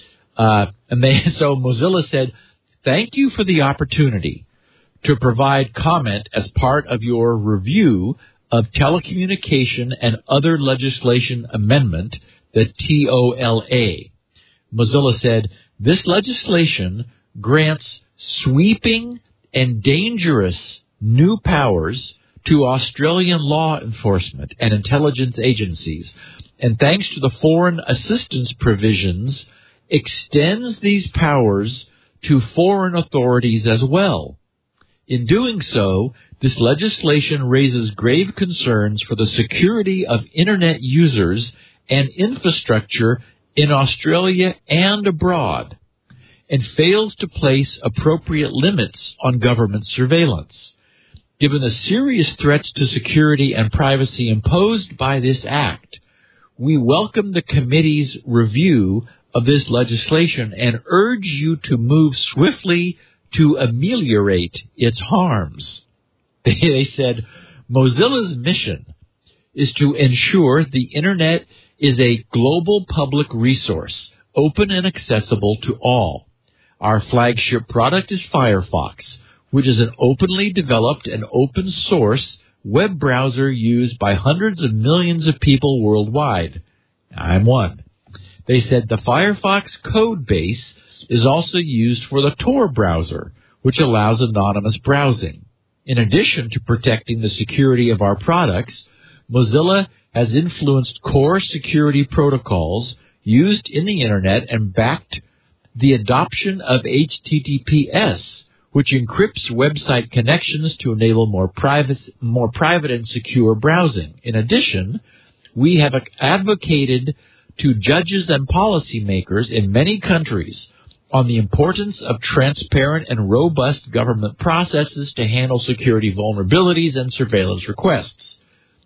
Uh, and they, so Mozilla said, thank you for the opportunity to provide comment as part of your review of Telecommunication and Other Legislation Amendment, the T O L A. Mozilla said, this legislation grants sweeping and dangerous new powers to Australian law enforcement and intelligence agencies, and thanks to the foreign assistance provisions, extends these powers to foreign authorities as well. In doing so, this legislation raises grave concerns for the security of Internet users and infrastructure in Australia and abroad, and fails to place appropriate limits on government surveillance. Given the serious threats to security and privacy imposed by this act, we welcome the committee's review of this legislation and urge you to move swiftly to ameliorate its harms. They, they said, Mozilla's mission is to ensure the Internet is a global public resource, open and accessible to all. Our flagship product is Firefox, which is an openly developed and open source web browser used by hundreds of millions of people worldwide. I'm one. They said the Firefox code base is also used for the Tor browser, which allows anonymous browsing. In addition to protecting the security of our products, Mozilla has influenced core security protocols used in the Internet and backed the adoption of H T T P S, which encrypts website connections to enable more private, more private and secure browsing. In addition, we have advocated to judges and policymakers in many countries on the importance of transparent and robust government processes to handle security vulnerabilities and surveillance requests.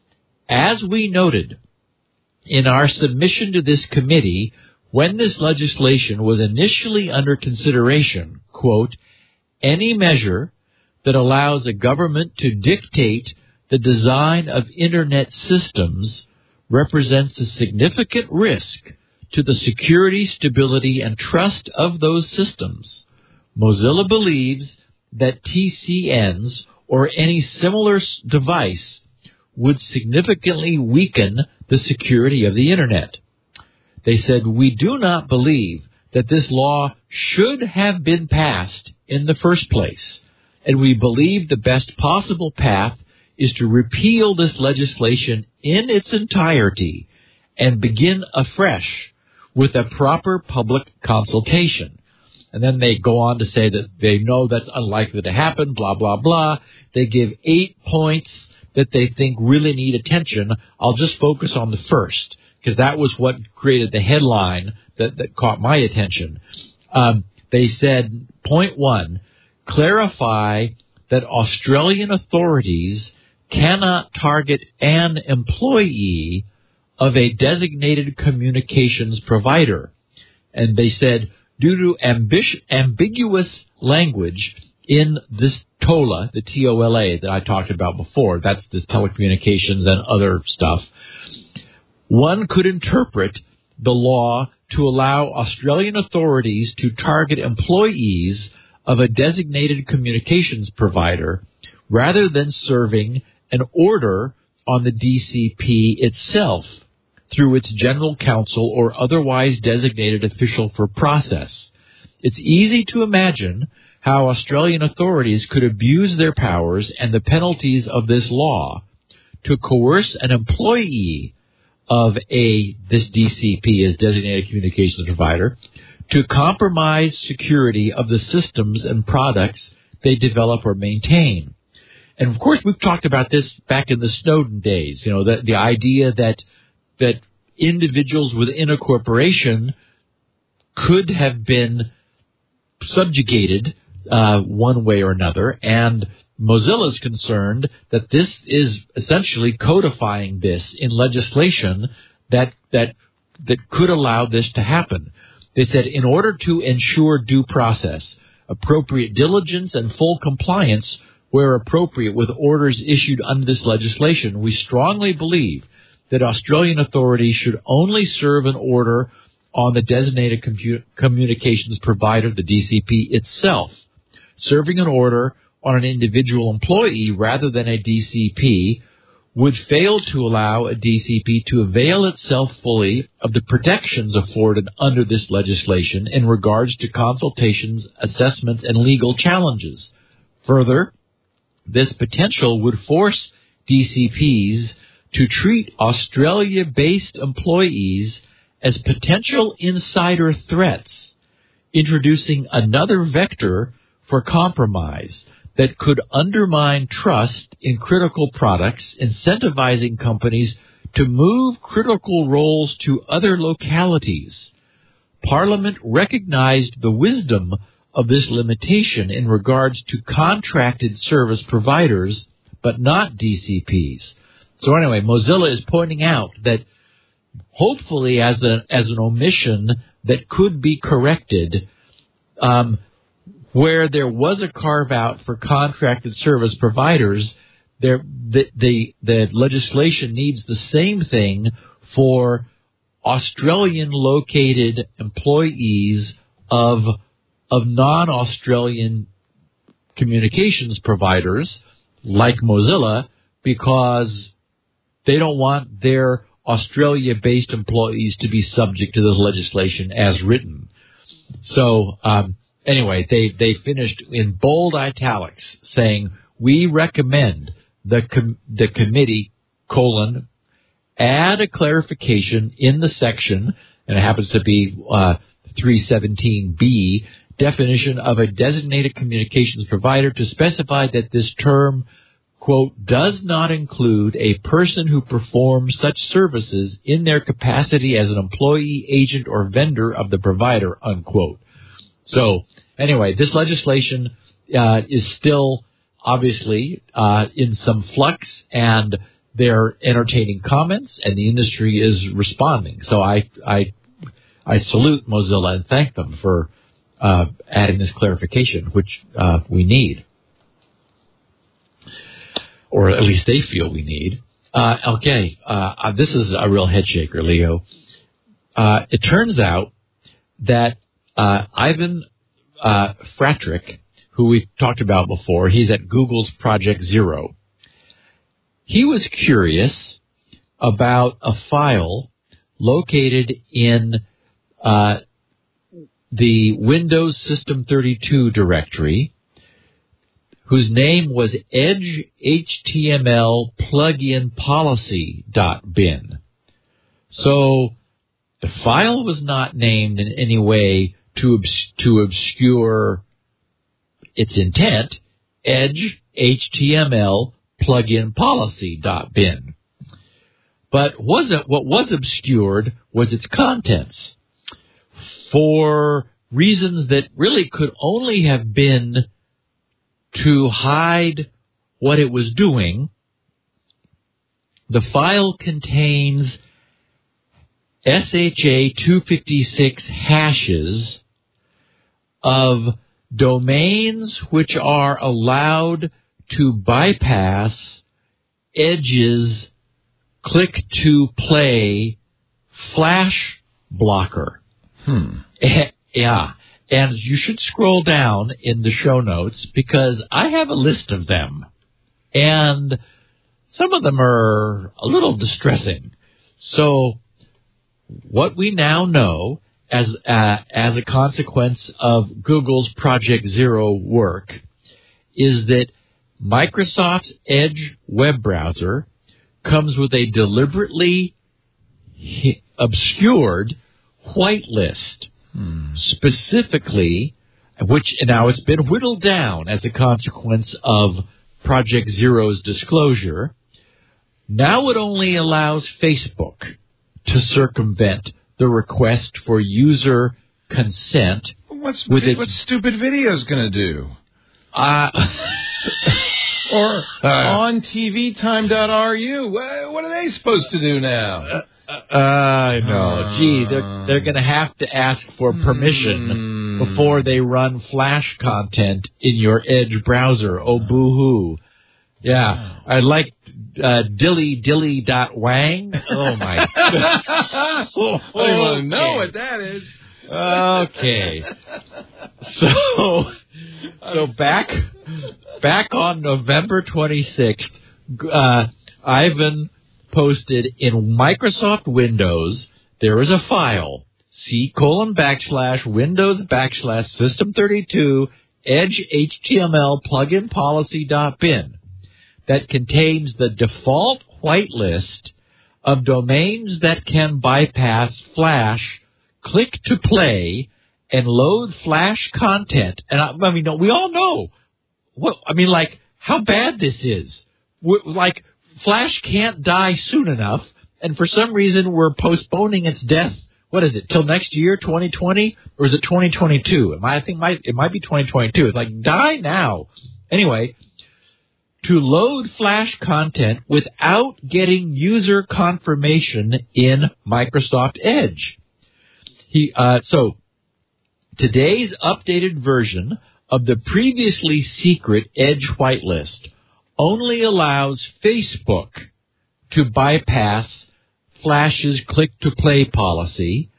As we noted in our submission to this committee, when this legislation was initially under consideration, quote, any measure that allows a government to dictate the design of Internet systems represents a significant risk to the security, stability, and trust of those systems. Mozilla believes that T C Ns or any similar s- device would significantly weaken the security of the Internet. They said, we do not believe that this law should have been passed in the first place, and we believe the best possible path is to repeal this legislation in its entirety and begin afresh with a proper public consultation. And then they go on to say that they know that's unlikely to happen, blah, blah, blah. They give eight points that they think really need attention. I'll just focus on the first, because that was what created the headline that, that caught my attention. Um, they said, point one, clarify that Australian authorities cannot target an employee of a designated communications provider. And they said, due to ambi- ambiguous language in this TOLA, the T O L A that I talked about before, that's this telecommunications and other stuff, one could interpret the law to allow Australian authorities to target employees of a designated communications provider rather than serving an order on the D C P itself through its general counsel or otherwise designated official for process. It's easy to imagine how Australian authorities could abuse their powers and the penalties of this law to coerce an employee of a this D C P as designated communications provider to compromise security of the systems and products they develop or maintain. And of course, we've talked about this back in the Snowden days, you know, the, the idea that that individuals within a corporation could have been subjugated uh, one way or another, and Mozilla is concerned that this is essentially codifying this in legislation that that that could allow this to happen. They said, in order to ensure due process, appropriate diligence, and full compliance where appropriate with orders issued under this legislation, we strongly believe that Australian authorities should only serve an order on the designated compu- communications provider, the D C P itself. Serving an order on an individual employee rather than a D C P would fail to allow a D C P to avail itself fully of the protections afforded under this legislation in regards to consultations, assessments, and legal challenges. Further, this potential would force D C Ps to treat Australia-based employees as potential insider threats, introducing another vector for compromise that could undermine trust in critical products, incentivizing companies to move critical roles to other localities. Parliament recognized the wisdom of this limitation in regards to contracted service providers, but not D C Ps. So anyway, Mozilla is pointing out that hopefully as a as an omission that could be corrected, um, where there was a carve-out for contracted service providers, there the, the the legislation needs the same thing for Australian-located employees of of non-Australian communications providers like Mozilla, because they don't want their Australia-based employees to be subject to this legislation as written. So um, anyway, they, they finished in bold italics saying, we recommend the com- the committee, colon, add a clarification in the section, and it happens to be uh, three seventeen B, definition of a designated communications provider, to specify that this term, quote, does not include a person who performs such services in their capacity as an employee, agent, or vendor of the provider, unquote. So anyway, this legislation uh, is still obviously uh, in some flux, and they're entertaining comments, and the industry is responding. So I I I salute Mozilla and thank them for uh, adding this clarification, which uh, we need, or at least they feel we need. Uh, okay, uh, this is a real head shaker, Leo. Uh, it turns out that uh, Ivan uh, Fratrick, who we talked about before. He's at Google's Project Zero. He was curious about a file located in uh, the Windows System thirty-two directory, whose name was edge H T M L plugin policy dot bin. So the file was not named in any way to obs- to obscure its intent, edge H T M L plugin policy dot bin. But wasn't what was obscured was its contents, for reasons that really could only have been to hide what it was doing. The file contains S H A two fifty-six hashes of domains which are allowed to bypass Edge's click-to-play flash blocker. Hmm. Yeah. And you should scroll down in the show notes because I have a list of them. And some of them are a little distressing. So what we now know as uh, as a consequence of Google's Project Zero work is that Microsoft's Edge web browser comes with a deliberately obscured whitelist. Hmm. Specifically, which now it's been whittled down as a consequence of Project Zero's disclosure. Now it only allows Facebook to circumvent the request for user consent. What's with vi- its, what stupid video's going to do? Uh, or uh, on T V time dot R U. What are they supposed to do now? Uh, I uh, know. Uh, Gee, they're, they're going to have to ask for permission mm, before they run Flash content in your Edge browser. Oh, boo-hoo. Yeah, I like uh, dilly dilly dot wang. Oh, my God. oh, I don't even know what that is. Okay. So, so back, back on November twenty-sixth, uh, Ivan posted in Microsoft Windows, there is a file, C colon backslash Windows backslash System thirty-two Edge H T M L plugin policy dot bin that contains the default whitelist of domains that can bypass Flash, click to play, and load Flash content. And I, I mean, we all know what I mean. Like how bad this is. We're, like. Flash can't die soon enough, and for some reason we're postponing its death. What is it, till next year, twenty twenty? Or is it twenty twenty-two? It might, I think might, it might be twenty twenty-two. It's like, die now. Anyway, to load Flash content without getting user confirmation in Microsoft Edge. He, uh, so, today's updated version of the previously secret Edge whitelist only allows Facebook to bypass Flash's click-to-play policy.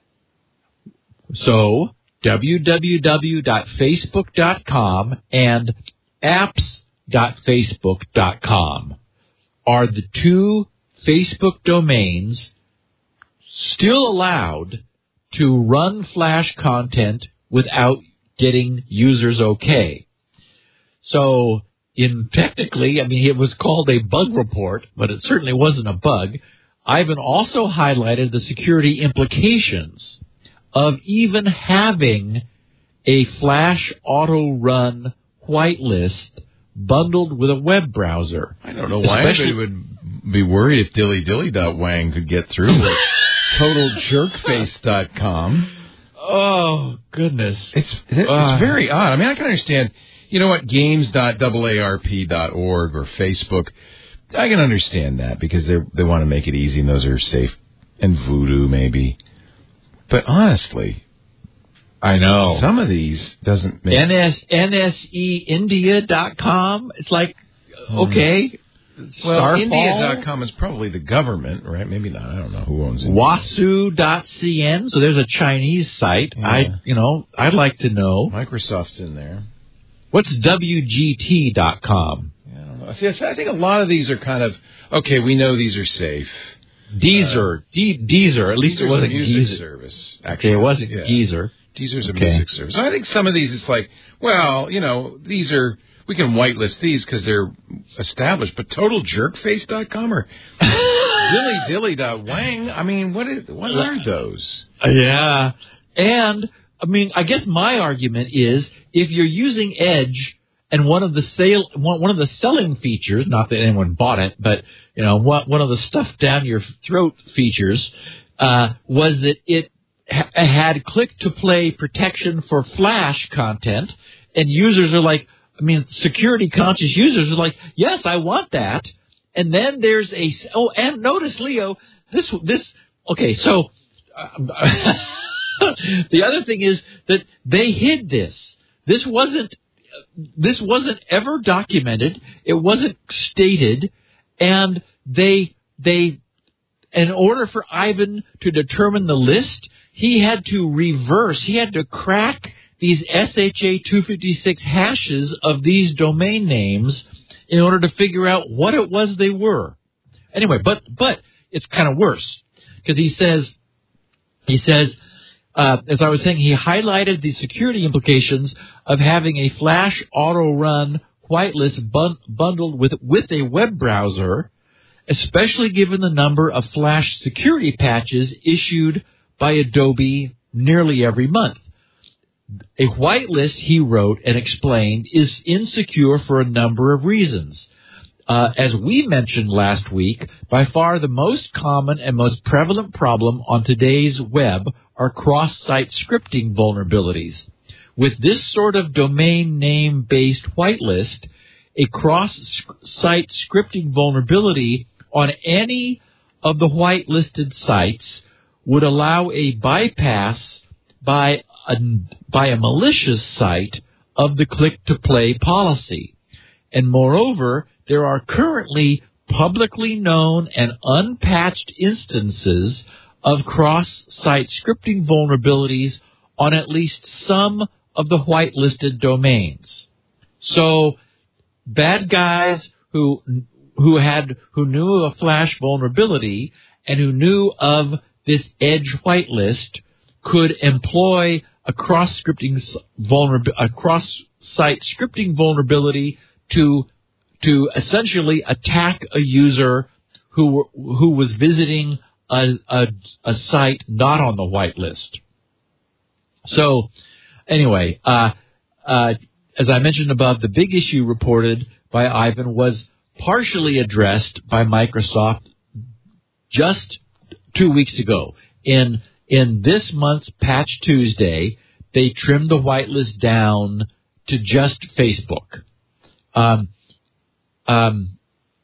So, w w w dot facebook dot com and apps dot facebook dot com are the two Facebook domains still allowed to run Flash content without getting users okay. So, In technically, I mean, it was called a bug report, but it certainly wasn't a bug. Ivan also highlighted the security implications of even having a Flash auto-run whitelist bundled with a web browser. I don't know why anybody would be worried if dilly dilly dot wang could get through with total jerk face dot com. Oh, goodness. It's, it's uh, very odd. I mean, I can understand... You know what, games dot arp dot org or Facebook, I can understand that because they they want to make it easy and those are safe. And Voodoo, maybe. But honestly, I know. Some of these doesn't make... N S, N S E India dot com, it's like, okay. Well, Starfall. India dot com is probably the government, right? Maybe not. I don't know who owns it. Wasu dot C N, so there's a Chinese site. Yeah. I, you know, I'd like to know. Microsoft's in there. What's W G T dot com? Yeah, I don't know. See, I think a lot of these are kind of, okay, we know these are safe. Deezer. Uh, D- Deezer. At least it wasn't a music Geezer. service. Actually, okay, it wasn't yeah. Geezer. Deezer's a okay. music service. I think some of these, it's like, well, you know, these are, we can whitelist these because they're established. But total jerk face dot com or dilly dilly dot wang, I mean, what is, what are those? Yeah. And, I mean, I guess my argument is if you're using Edge and one of the sale, one of the selling features, not that anyone bought it, but, you know, one of the stuff down your throat features uh, was that it ha- had click-to-play protection for Flash content, and users are like, I mean, security-conscious users are like, yes, I want that. And then there's a, oh, and notice, Leo, this, this, okay, so, uh, the other thing is that they hid this. This wasn't, this wasn't ever documented. It wasn't stated. And they, they, in order for Ivan to determine the list, he had to reverse, he had to crack these S H A two fifty-six hashes of these domain names in order to figure out what it was they were. Anyway, but, but it's kind of worse because he says, he says, Uh, as I was saying, he highlighted the security implications of having a Flash auto-run whitelist bun- bundled with, with a web browser, especially given the number of Flash security patches issued by Adobe nearly every month. A whitelist, he wrote and explained, is insecure for a number of reasons. Uh, as we mentioned last week, by far the most common and most prevalent problem on today's web are cross-site scripting vulnerabilities. With this sort of domain name-based whitelist, a cross-site scripting vulnerability on any of the whitelisted sites would allow a bypass by a, by a malicious site of the click-to-play policy. And moreover, there are currently publicly known and unpatched instances of cross-site scripting vulnerabilities on at least some of the whitelisted domains. So, bad guys who who had who knew of a Flash vulnerability and who knew of this Edge whitelist could employ a cross-scripting vulnerab- a cross-site scripting vulnerability to to essentially attack a user who who was visiting a, a, a site not on the whitelist. So, anyway, uh, uh, as I mentioned above, the big issue reported by Ivan was partially addressed by Microsoft just two weeks ago. In in this month's Patch Tuesday, they trimmed the whitelist down to just Facebook. Um, Um,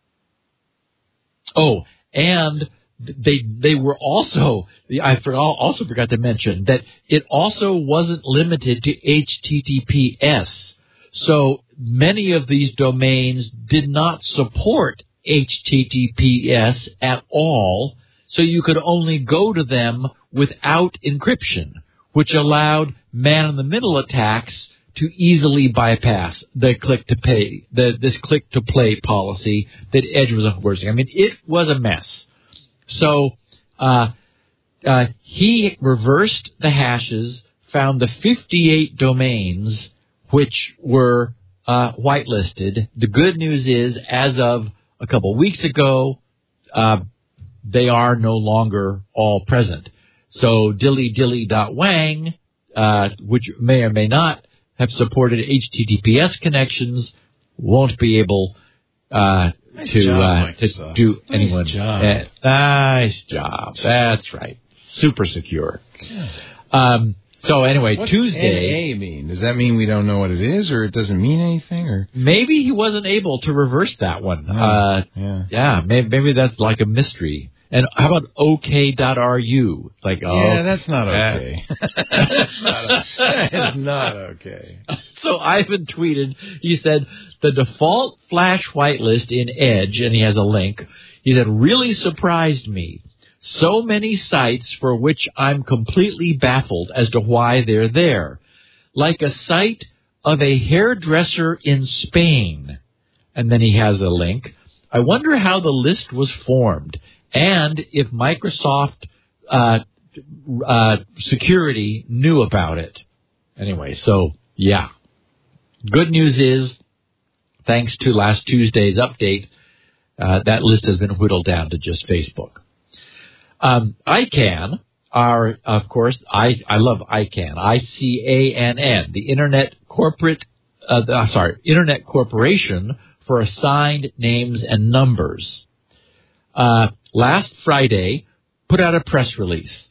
oh, and they they were also, I also forgot to mention that it also wasn't limited to H T T P S. So many of these domains did not support H T T P S at all, so you could only go to them without encryption, which allowed man-in-the-middle attacks to easily bypass the click-to-pay, the, this click-to-play policy that Edge was enforcing. I mean, it was a mess. So uh, uh, he reversed the hashes, found the fifty-eight domains which were uh, whitelisted. The good news is, as of a couple weeks ago, uh, they are no longer all present. So dilly dilly dot wang, uh, which may or may not have supported H T T P S connections, won't be able uh, nice to job, uh, to do nice anyone. Job. Uh, nice job. That's right. Super secure. Yeah. Um, so anyway, What's Tuesday. N A mean? Does that mean we don't know what it is, or it doesn't mean anything, or maybe he wasn't able to reverse that one? Oh, uh, yeah. Yeah. Maybe, maybe that's like a mystery. And how about O K dot R U? Like, oh, yeah, that's not okay. that's not a, that is not okay. So Ivan tweeted, he said, the default Flash whitelist in Edge, and he has a link, he said, really surprised me. So many sites for which I'm completely baffled as to why they're there. Like a site of a hairdresser in Spain. And then he has a link. I wonder how the list was formed and if Microsoft uh, uh, security knew about it. Anyway, so, yeah. Good news is, thanks to last Tuesday's update, uh, that list has been whittled down to just Facebook. Um, ICANN are, of course, I, I love ICANN, I C A N N, the Internet Corporate, uh, the, uh, sorry, Internet Corporation for Assigned Names and Numbers. Uh, last Friday, put out a press release,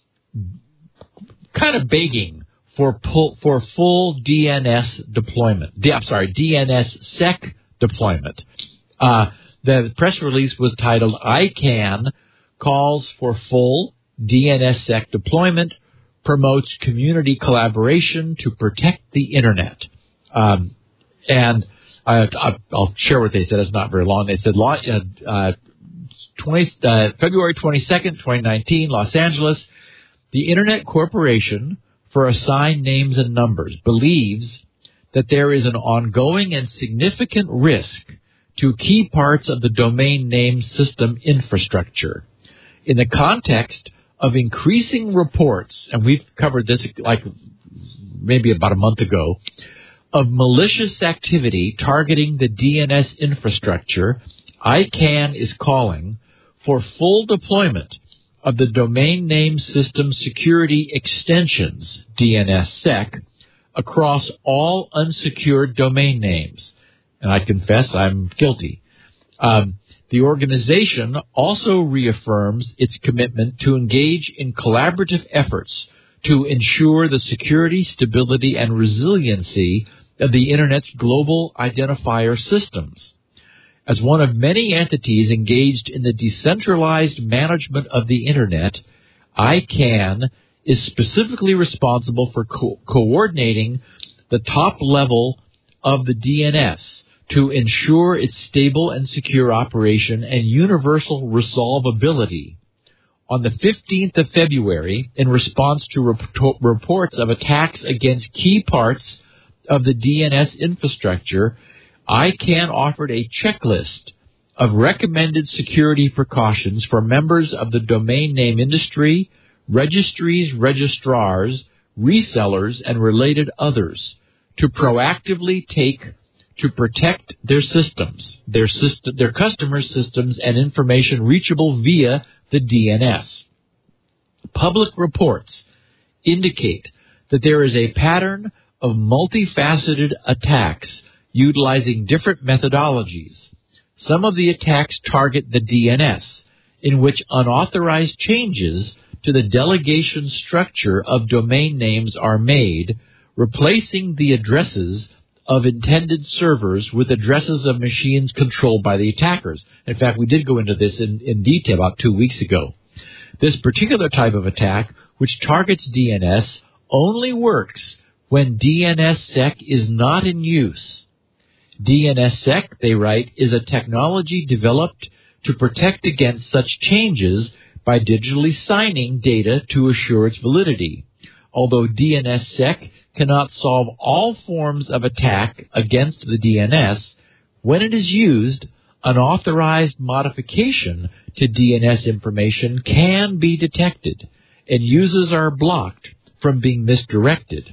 kind of begging for pull, for full D N S deployment. D, I'm sorry, D N S sec deployment. Uh, the press release was titled ICANN calls for full D N S sec deployment, promotes community collaboration to protect the Internet. Um, and I, I'll share what they said. It's not very long. They said uh, uh, twenty, uh, February twenty-second, twenty nineteen, Los Angeles, the Internet Corporation for Assigned Names and Numbers believes that there is an ongoing and significant risk to key parts of the domain name system infrastructure. In the context of increasing reports, and we've covered this like maybe about a month ago, of malicious activity targeting the D N S infrastructure, ICANN is calling for full deployment of the Domain Name System Security Extensions, D N S sec, across all unsecured domain names. And I confess I'm guilty. Um, the organization also reaffirms its commitment to engage in collaborative efforts to ensure the security, stability, and resiliency of the Internet's global identifier systems. As one of many entities engaged in the decentralized management of the Internet, ICANN is specifically responsible for co- coordinating the top level of the D N S to ensure its stable and secure operation and universal resolvability. On the fifteenth of February, in response to rep- reports of attacks against key parts of the D N S infrastructure, ICANN offered a checklist of recommended security precautions for members of the domain name industry, registries, registrars, resellers, and related others to proactively take to protect their systems, their system, their customers' systems, and information reachable via the D N S. Public reports indicate that there is a pattern of multifaceted attacks utilizing different methodologies. Some of the attacks target the D N S, in which unauthorized changes to the delegation structure of domain names are made, replacing the addresses of intended servers with addresses of machines controlled by the attackers. In fact, we did go into this in, in detail about two weeks ago. This particular type of attack, which targets D N S, only works when D N S sec is not in use. D N S sec, they write, is a technology developed to protect against such changes by digitally signing data to assure its validity. Although D N S sec cannot solve all forms of attack against the D N S, when it is used, unauthorized modification to D N S information can be detected, and users are blocked from being misdirected.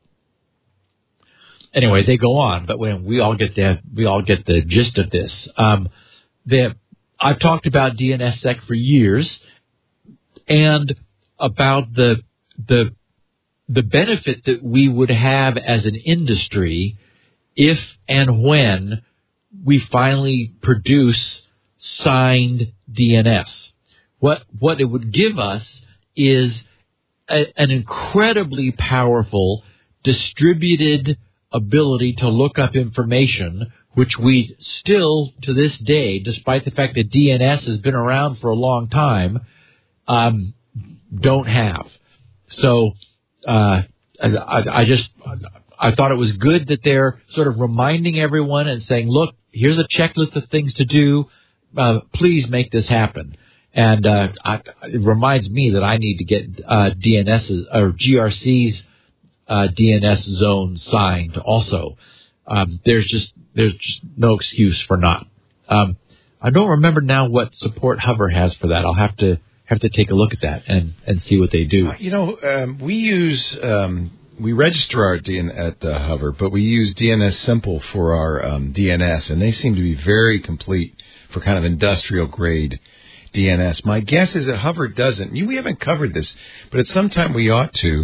Anyway, they go on, but when we all get the we all get the gist of this. Um, the, I've talked about D N S sec for years, and about the the the benefit that we would have as an industry if and when we finally produce signed D N S. What what it would give us is a, an incredibly powerful distributed ability to look up information, which we still, to this day, despite the fact that D N S has been around for a long time, um, don't have. So uh, I, I just I thought it was good that they're sort of reminding everyone and saying, look, here's a checklist of things to do. Uh, please make this happen. And uh, I, it reminds me that I need to get uh, D N S's or G R C's uh, D N S zone signed also. Um, there's just there's just no excuse for not. Um, I don't remember now what support Hover has for that. I'll have to have to take a look at that and, and see what they do. Uh, you know, um, we use um, we register our D N S at uh, Hover, but we use D N S Simple for our um, D N S, and they seem to be very complete for kind of industrial grade D N S. My guess is that Hover doesn't. We haven't covered this, but at some time we ought to.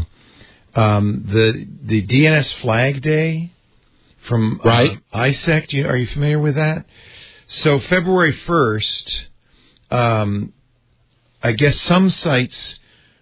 Um, the the D N S Flag Day from right. uh, I S E C, do you, are you familiar with that? So February first, um, I guess some sites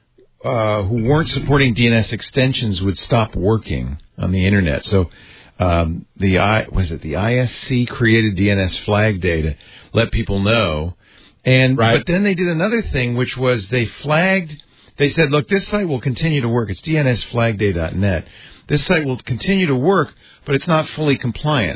uh, who weren't supporting D N S extensions would stop working on the internet. So um, the I was it the I S C created D N S Flag Day to let people know, and right. but then they did another thing, which was they flagged. They said, look, this site will continue to work. It's D N S flag day dot net. This site will continue to work, but it's not fully compliant.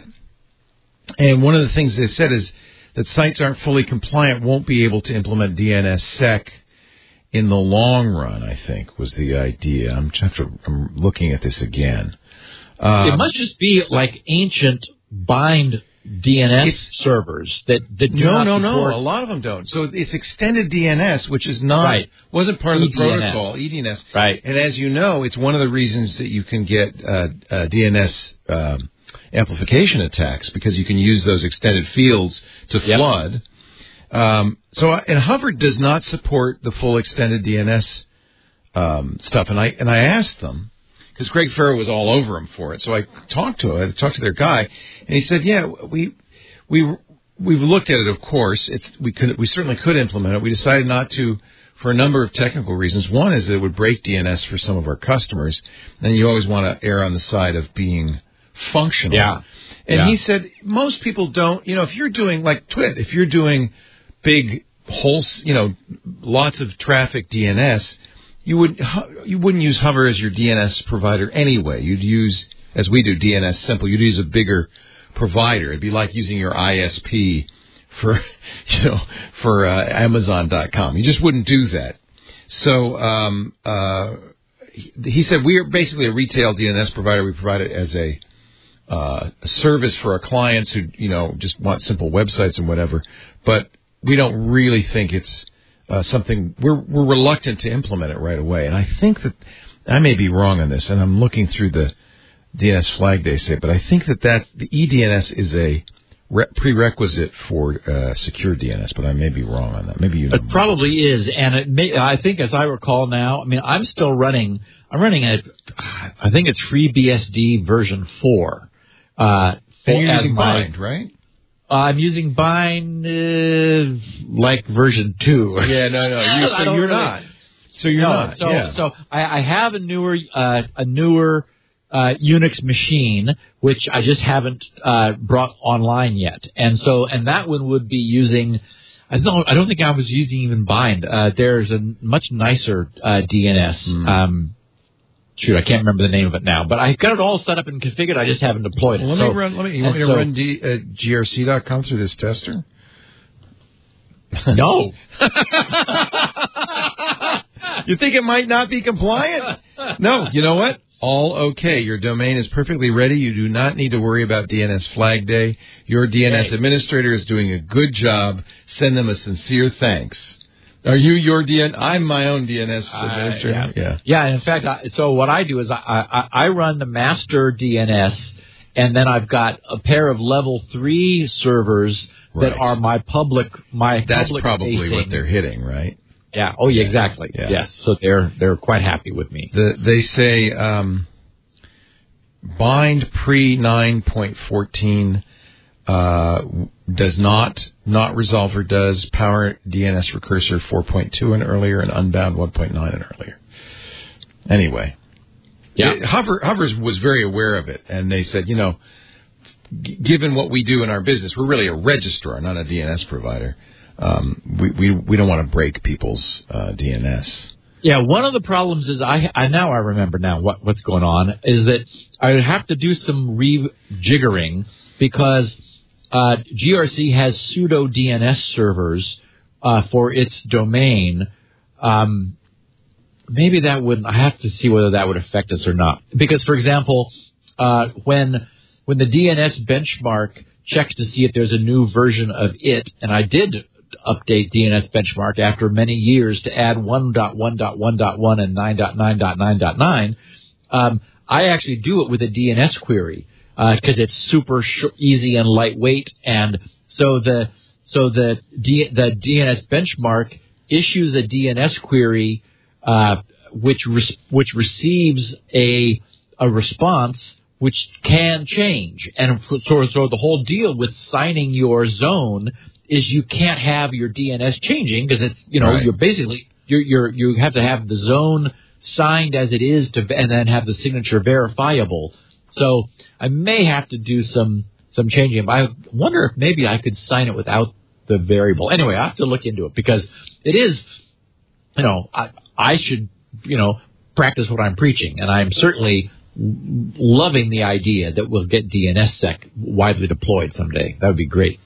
And one of the things they said is that sites aren't fully compliant won't be able to implement D N S sec in the long run, I think, was the idea. I'm, to, I'm looking at this again. Um, it must just be like ancient bind D N S servers that, that do no, not no, support... no. A lot of them don't. So it's extended D N S, which is not right. wasn't part of E the D N S. protocol, E D N S. Right. And as you know, it's one of the reasons that you can get uh, uh, D N S um, amplification attacks, because you can use those extended fields to yep. flood. Um, so, and Hover does not support the full extended D N S um, stuff. And I and I asked them, because Greg Farrow was all over him for it. So I talked to him, I talked to their guy, and he said, "Yeah, we we we've looked at it. Of course, it's we could we certainly could implement it. We decided not to for a number of technical reasons. One is that it would break D N S for some of our customers, and you always want to err on the side of being functional." Yeah. And yeah. he said most people don't. You know, if you're doing like Twit, if you're doing big whole, you know, lots of traffic D N S. You would you wouldn't use Hover as your D N S provider anyway. You'd use, as we do, D N S Simple. You'd use a bigger provider. It'd be like using your I S P for, you know, for uh, Amazon dot com. You just wouldn't do that. So um, uh, he, he said we are basically a retail D N S provider. We provide it as a, uh, a service for our clients who, you know, just want simple websites and whatever. But we don't really think it's Uh, something we're we're reluctant to implement it right away, and I think that I may be wrong on this, and I'm looking through the D N S Flag Day site, but I think that that the E D N S is a re- prerequisite for uh, secure D N S, but I may be wrong on that. Maybe you know it probably is, and it may, I think, as I recall now, I mean, I'm still running. I'm running a, I think it's FreeBSD version four. Uh, and you're as using my, Bind, right? I'm using Bind uh, like version two. Yeah, no, no. You, so you're really, not. So you're no, not. So, yeah. so I, I have a newer, uh, a newer uh, Unix machine, which I just haven't uh, brought online yet, and so and that one would be using. I don't. I don't think I was using even Bind. Uh, there's a much nicer uh, D N S. Mm. Um, Shoot, I can't remember the name of it now, but I got it all set up and configured. I just haven't deployed it. Well, let so, me run. Let me. You want me to so, run D, uh, G R C dot com through this tester? No. You think it might not be compliant? No. You know what? All okay. Your domain is perfectly ready. You do not need to worry about D N S Flag Day. Your D N S okay. administrator is doing a good job. Send them a sincere thanks. Are you your D N S? I'm my own D N S administrator. Uh, yeah. yeah. Yeah. In fact, I, so what I do is I, I, I run the master D N S, and then I've got a pair of level three servers that right. are my public. My that's public probably facing. what they're hitting, right? Yeah. Oh, yeah. Exactly. Yeah. Yes. So they're they're quite happy with me. The, they say um, bind pre nine point fourteen. Uh, does not, not resolver does, power D N S recursor four point two and earlier, and unbound one point nine and earlier. Anyway, yeah, it, Hover, Hovers was very aware of it, and they said, you know, g- given what we do in our business, we're really a registrar, not a D N S provider. Um, we, we, we don't want to break people's uh, D N S. Yeah, one of the problems is I, I now I remember now what, what's going on is that I have to do some rejiggering because Uh, G R C has pseudo D N S servers uh, for its domain, um, maybe that wouldn't. I have to see whether that would affect us or not. Because, for example, uh, when when the D N S benchmark checks to see if there's a new version of it, and I did update D N S benchmark after many years to add one point one point one point one and nine point nine point nine point nine, um, I actually do it with a D N S query because uh, it's super sh- easy and lightweight, and so the so the D- the D N S benchmark issues a D N S query uh, which re- which receives a a response which can change, and so so the whole deal with signing your zone is you can't have your D N S changing because it's you know right. you're basically you're you're you have to have the zone signed as it is to and then have the signature verifiable. So I may have to do some some changing. I wonder if maybe I could sign it without the variable. Anyway, I have to look into it because it is, you know, I I should you know practice what I'm preaching, and I'm certainly loving the idea that we'll get D N S sec widely deployed someday. That would be great.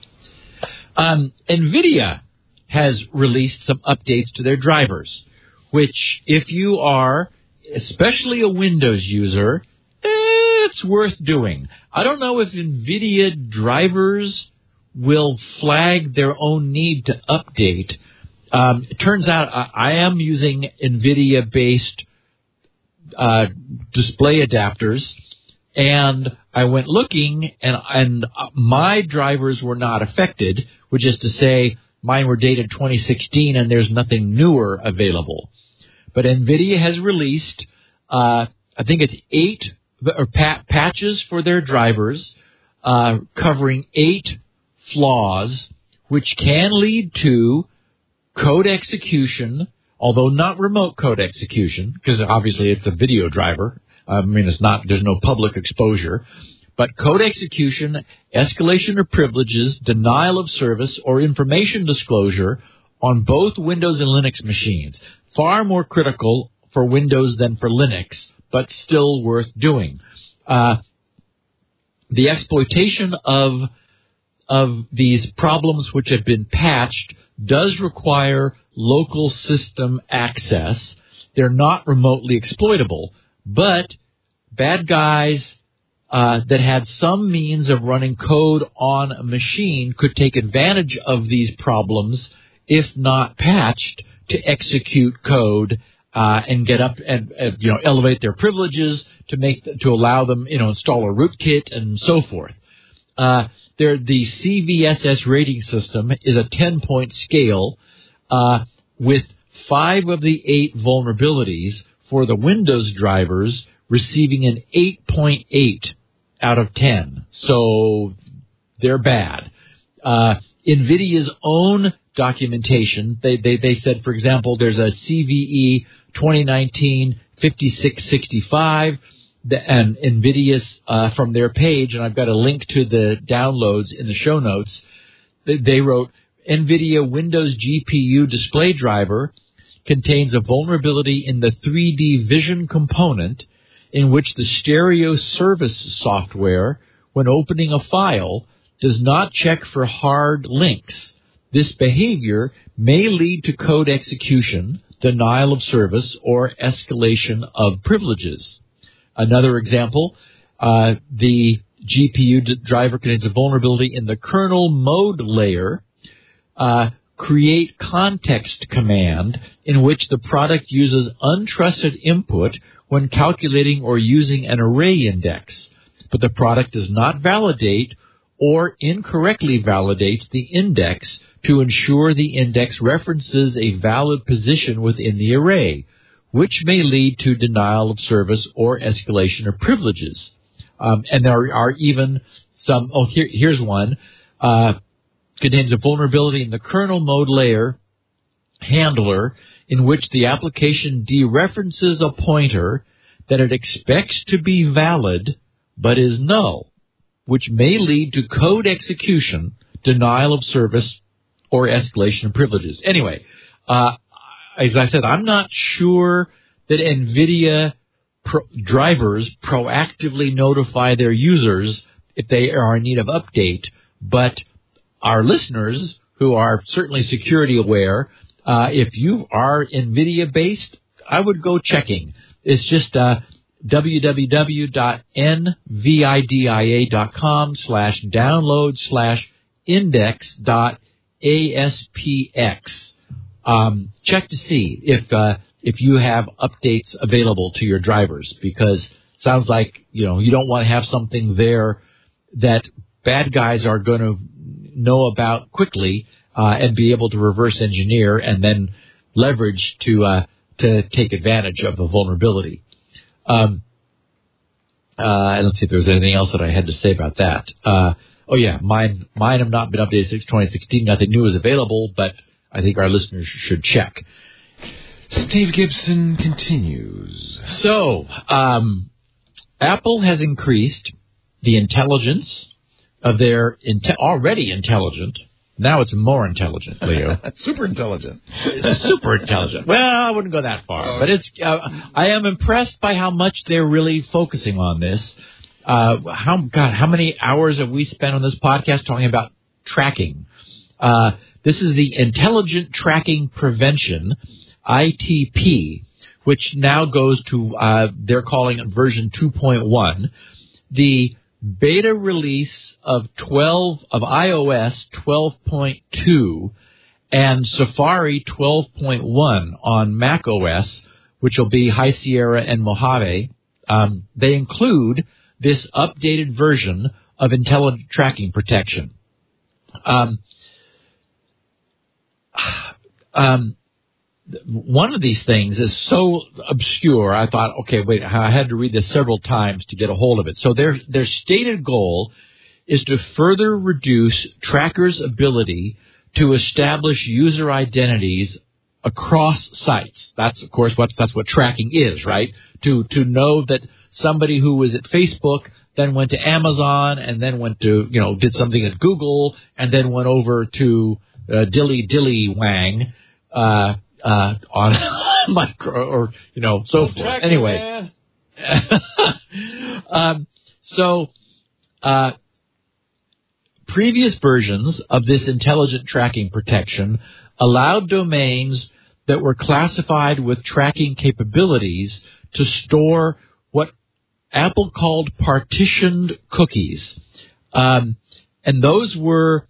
Um, NVIDIA has released some updates to their drivers, which if you are especially a Windows user, it's worth doing. I don't know if NVIDIA drivers will flag their own need to update. Um, it turns out I, I am using NVIDIA-based uh, display adapters, and I went looking, and, and my drivers were not affected, which is to say mine were dated twenty sixteen, and there's nothing newer available. But NVIDIA has released, uh, I think it's eight or pa- patches for their drivers, uh, covering eight flaws, which can lead to code execution, although not remote code execution, because obviously it's a video driver. I mean, it's not, there's no public exposure, but code execution, escalation of privileges, denial of service, or information disclosure on both Windows and Linux machines. Far more critical for Windows than for Linux, but still worth doing. Uh, the exploitation of, of these problems which have been patched does require local system access. They're not remotely exploitable, but bad guys uh, that had some means of running code on a machine could take advantage of these problems, if not patched, to execute code uh, and get up and, and you know elevate their privileges to make to allow them you know install a rootkit and so forth. Uh, there, the C V S S rating system is a ten-point scale uh, with five of the eight vulnerabilities for the Windows drivers receiving an eight point eight out of ten. So they're bad. Uh, NVIDIA's own documentation, they, they, they said, for example, there's a C V E twenty nineteen fifty-six sixty-five, the, and NVIDIA's uh, from their page, and I've got a link to the downloads in the show notes. They, they wrote, NVIDIA Windows G P U display driver contains a vulnerability in the three D vision component in which the stereo service software, when opening a file, does not check for hard links. This behavior may lead to code execution, denial of service, or escalation of privileges. Another example, uh, the G P U d- driver contains a vulnerability in the kernel mode layer, uh, create context command, in which the product uses untrusted input when calculating or using an array index, but the product does not validate or incorrectly validates the index to ensure the index references a valid position within the array, which may lead to denial of service or escalation of privileges. Um, and there are even some, oh, here, here's one, uh, contains a vulnerability in the kernel mode layer handler in which the application dereferences a pointer that it expects to be valid but is null, which may lead to code execution, denial of service, or escalation of privileges. Anyway, uh, as I said, I'm not sure that NVIDIA pro- drivers proactively notify their users if they are in need of update, but our listeners, who are certainly security aware, uh, if you are NVIDIA-based, I would go checking. It's just uh, www.nvidia.com slash download slash index dot ASPX. Um, check to see if uh, if you have updates available to your drivers, because it sounds like, you know, you don't want to have something there that bad guys are going to know about quickly uh, and be able to reverse engineer and then leverage to uh, to take advantage of the vulnerability. Um, uh, let's see if there was anything else that I had to say about that. Uh, oh yeah, mine mine have not been updated since twenty sixteen. Nothing new is available, but I think our listeners should check. Steve Gibson continues. So, um, Apple has increased the intelligence of their inte- already intelligent. Now it's more intelligent, Leo. Super intelligent. It's super intelligent. Well, I wouldn't go that far, but it's. Uh, I am impressed by how much they're really focusing on this. Uh, how God, how many hours have we spent on this podcast talking about tracking? Uh, this is the Intelligent Tracking Prevention, I T P, which now goes to, uh, they're calling it version two point one. The beta release of twelve of iOS twelve point two and Safari twelve point one on macOS, which will be High Sierra and Mojave. Um, they include this updated version of Intelligent Tracking Protection. Um, um, one of these things is so obscure, I thought, okay, wait, I had to read this several times to get a hold of it. So their their stated goal is to further reduce trackers' ability to establish user identities across sites. That's, of course, what that's what tracking is, right? To to know that somebody who was at Facebook then went to Amazon and then went to, you know, did something at Google and then went over to uh, Dilly Dilly Wang, uh, Uh, on micro, or, you know, so forth. Track anyway, um, so uh, previous versions of this intelligent tracking protection allowed domains that were classified with tracking capabilities to store what Apple called partitioned cookies, um, and those were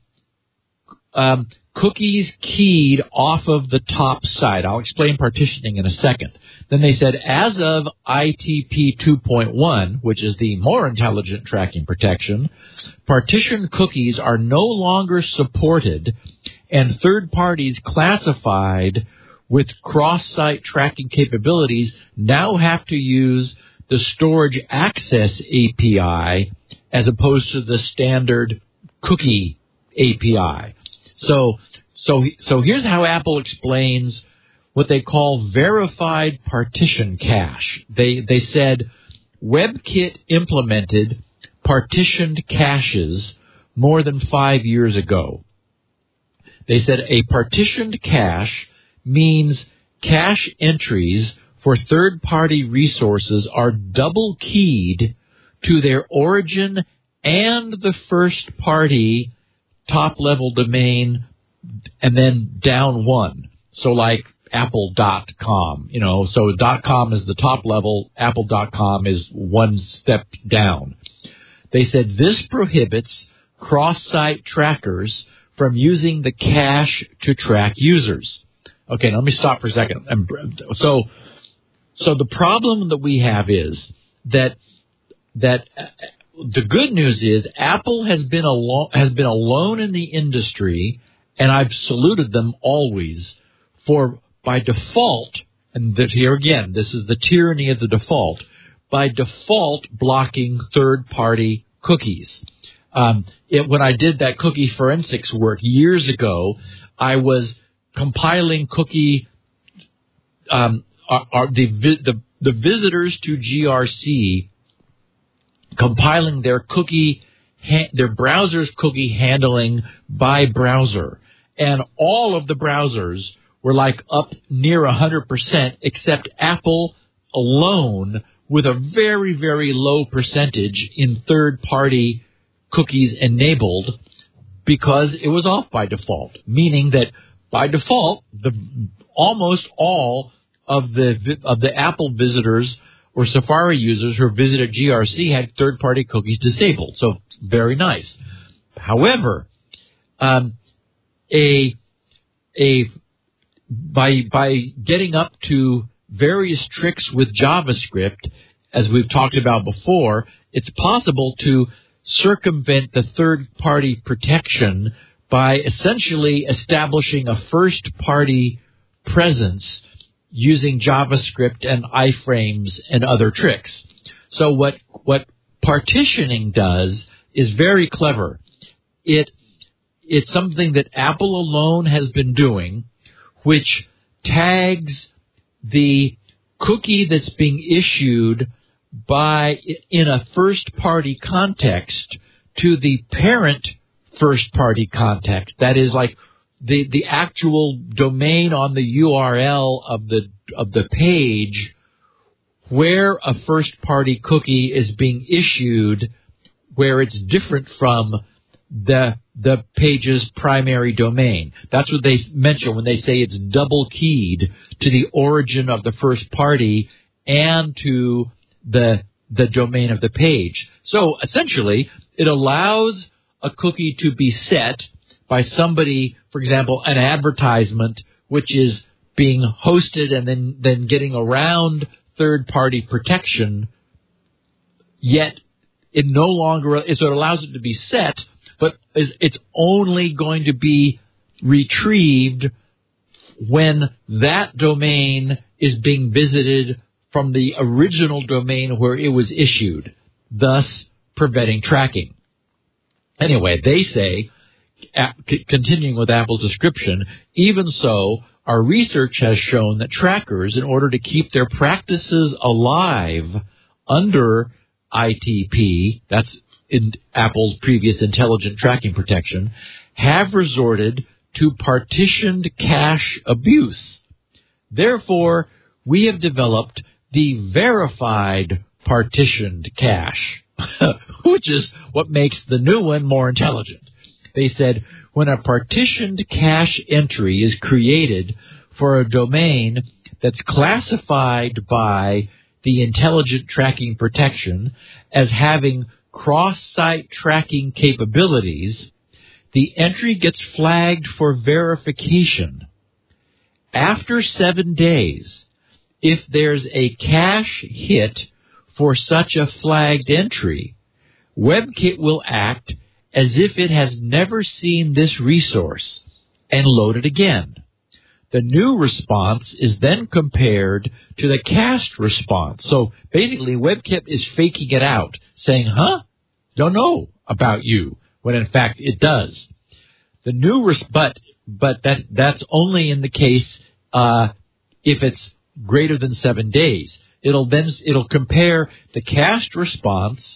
um, cookies keyed off of the top side. I'll explain partitioning in a second. Then they said, as of I T P two point one, which is the more intelligent tracking protection, partitioned cookies are no longer supported, and third parties classified with cross-site tracking capabilities now have to use the Storage Access A P I as opposed to the standard cookie A P I. So, so, so here's how Apple explains what they call verified partition cache. They, they said WebKit implemented partitioned caches more than five years ago. They said a partitioned cache means cache entries for third-party resources are double-keyed to their origin and the first-party top-level domain, and then down one. So like apple dot com, you know, so .com is the top level, apple dot com is one step down. They said this prohibits cross-site trackers from using the cache to track users. Okay, now let me stop for a second. So, so the problem that we have is that that the good news is Apple has been alone has been alone in the industry, and I've saluted them always for by default. And that here again, this is the tyranny of the default. By default, blocking third-party cookies. Um, it, when I did that cookie forensics work years ago, I was compiling cookie um, are, are the, the the visitors to G R C. Compiling their cookie, their browser's cookie handling by browser. And all of the browsers were like up near one hundred percent, except Apple alone with a very, very low percentage in third-party cookies enabled because it was off by default, meaning that by default, the almost all of the of the Apple visitors or Safari users who visited G R C had third-party cookies disabled. So very nice. However, um, a a by by getting up to various tricks with JavaScript, as we've talked about before, it's possible to circumvent the third-party protection by essentially establishing a first-party presence using JavaScript and iframes and other tricks. So what what partitioning does is very clever. It it's something that Apple alone has been doing, which tags the cookie that's being issued by in a first-party context to the parent first-party context. That is like the the actual domain on the U R L of the of the page where a first-party cookie is being issued, where it's different from the the page's primary domain. That's what they mention when they say it's double-keyed to the origin of the first party and to the the domain of the page. So essentially, it allows a cookie to be set by somebody, for example, an advertisement, which is being hosted and then, then getting around third-party protection, yet it no longer, so it allows it to be set, but it's only going to be retrieved when that domain is being visited from the original domain where it was issued, thus preventing tracking. Anyway, they say, continuing with Apple's description, even so, our research has shown that trackers, in order to keep their practices alive under I T P, that's in Apple's previous intelligent tracking protection, have resorted to partitioned cache abuse. Therefore, we have developed the verified partitioned cache, which is what makes the new one more intelligent. They said, when a partitioned cache entry is created for a domain that's classified by the intelligent tracking protection as having cross-site tracking capabilities, the entry gets flagged for verification. After seven days, if there's a cache hit for such a flagged entry, WebKit will act as if it has never seen this resource and load it again. The new response is then compared to the cached response. So basically, WebKit is faking it out, saying, huh, don't know about you, when in fact it does. The new res- but but that that's only in the case uh, if it's greater than seven days. It'll then it'll compare the cached response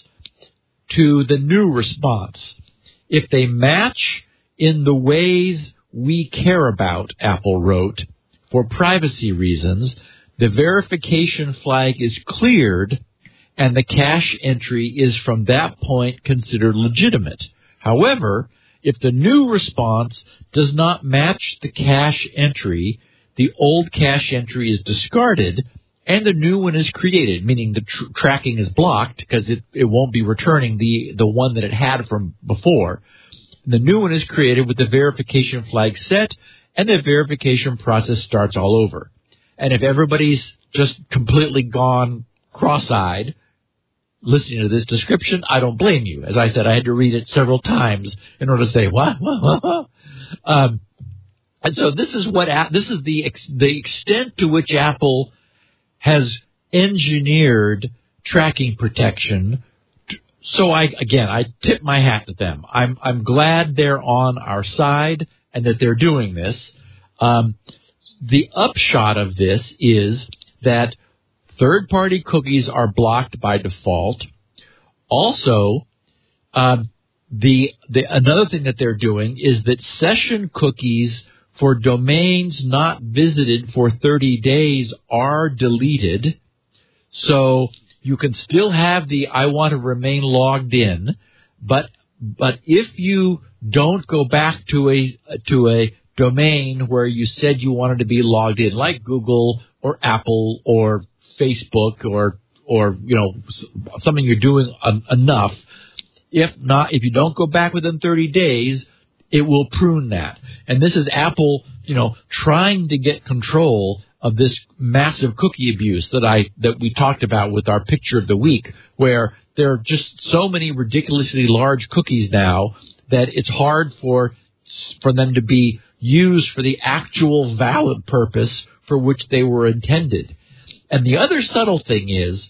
to the new response. If they match in the ways we care about, Apple wrote, for privacy reasons, the verification flag is cleared and the cache entry is from that point considered legitimate. However, if the new response does not match the cache entry, the old cache entry is discarded and the new one is created, meaning the tr- tracking is blocked because it, it won't be returning the, the one that it had from before. The new one is created with the verification flag set, and the verification process starts all over. And if everybody's just completely gone cross-eyed listening to this description, I don't blame you. As I said, I had to read it several times in order to say, what, what, what, what? Um, and so this is what, this is the, the extent to which Apple has engineered tracking protection. So I, again, I tip my hat to them. I'm, I'm glad they're on our side and that they're doing this. Um, the upshot of this is that third-party cookies are blocked by default. Also, um, the, the, another thing that they're doing is that session cookies for domains not visited for thirty days are deleted. So you can still have the I want to remain logged in, but but if you don't go back to a to a domain where you said you wanted to be logged in, like Google or Apple or Facebook or, or you know, something you're doing en- enough. If not, if you don't go back within thirty days, it will prune that. And this is Apple, you know, trying to get control of this massive cookie abuse that I that we talked about with our picture of the week, where there are just so many ridiculously large cookies now that it's hard for for them to be used for the actual valid purpose for which they were intended. And the other subtle thing is,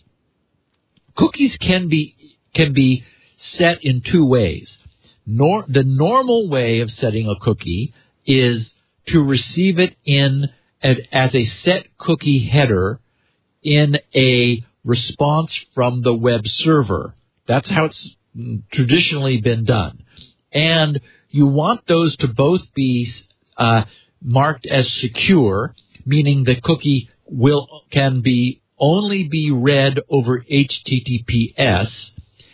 cookies can be can be set in two ways. Nor, the normal way of setting a cookie is to receive it in as, as a set cookie header in a response from the web server. That's how it's traditionally been done. And you want those to both be uh, marked as secure, meaning the cookie will can be only be read over H T T P S,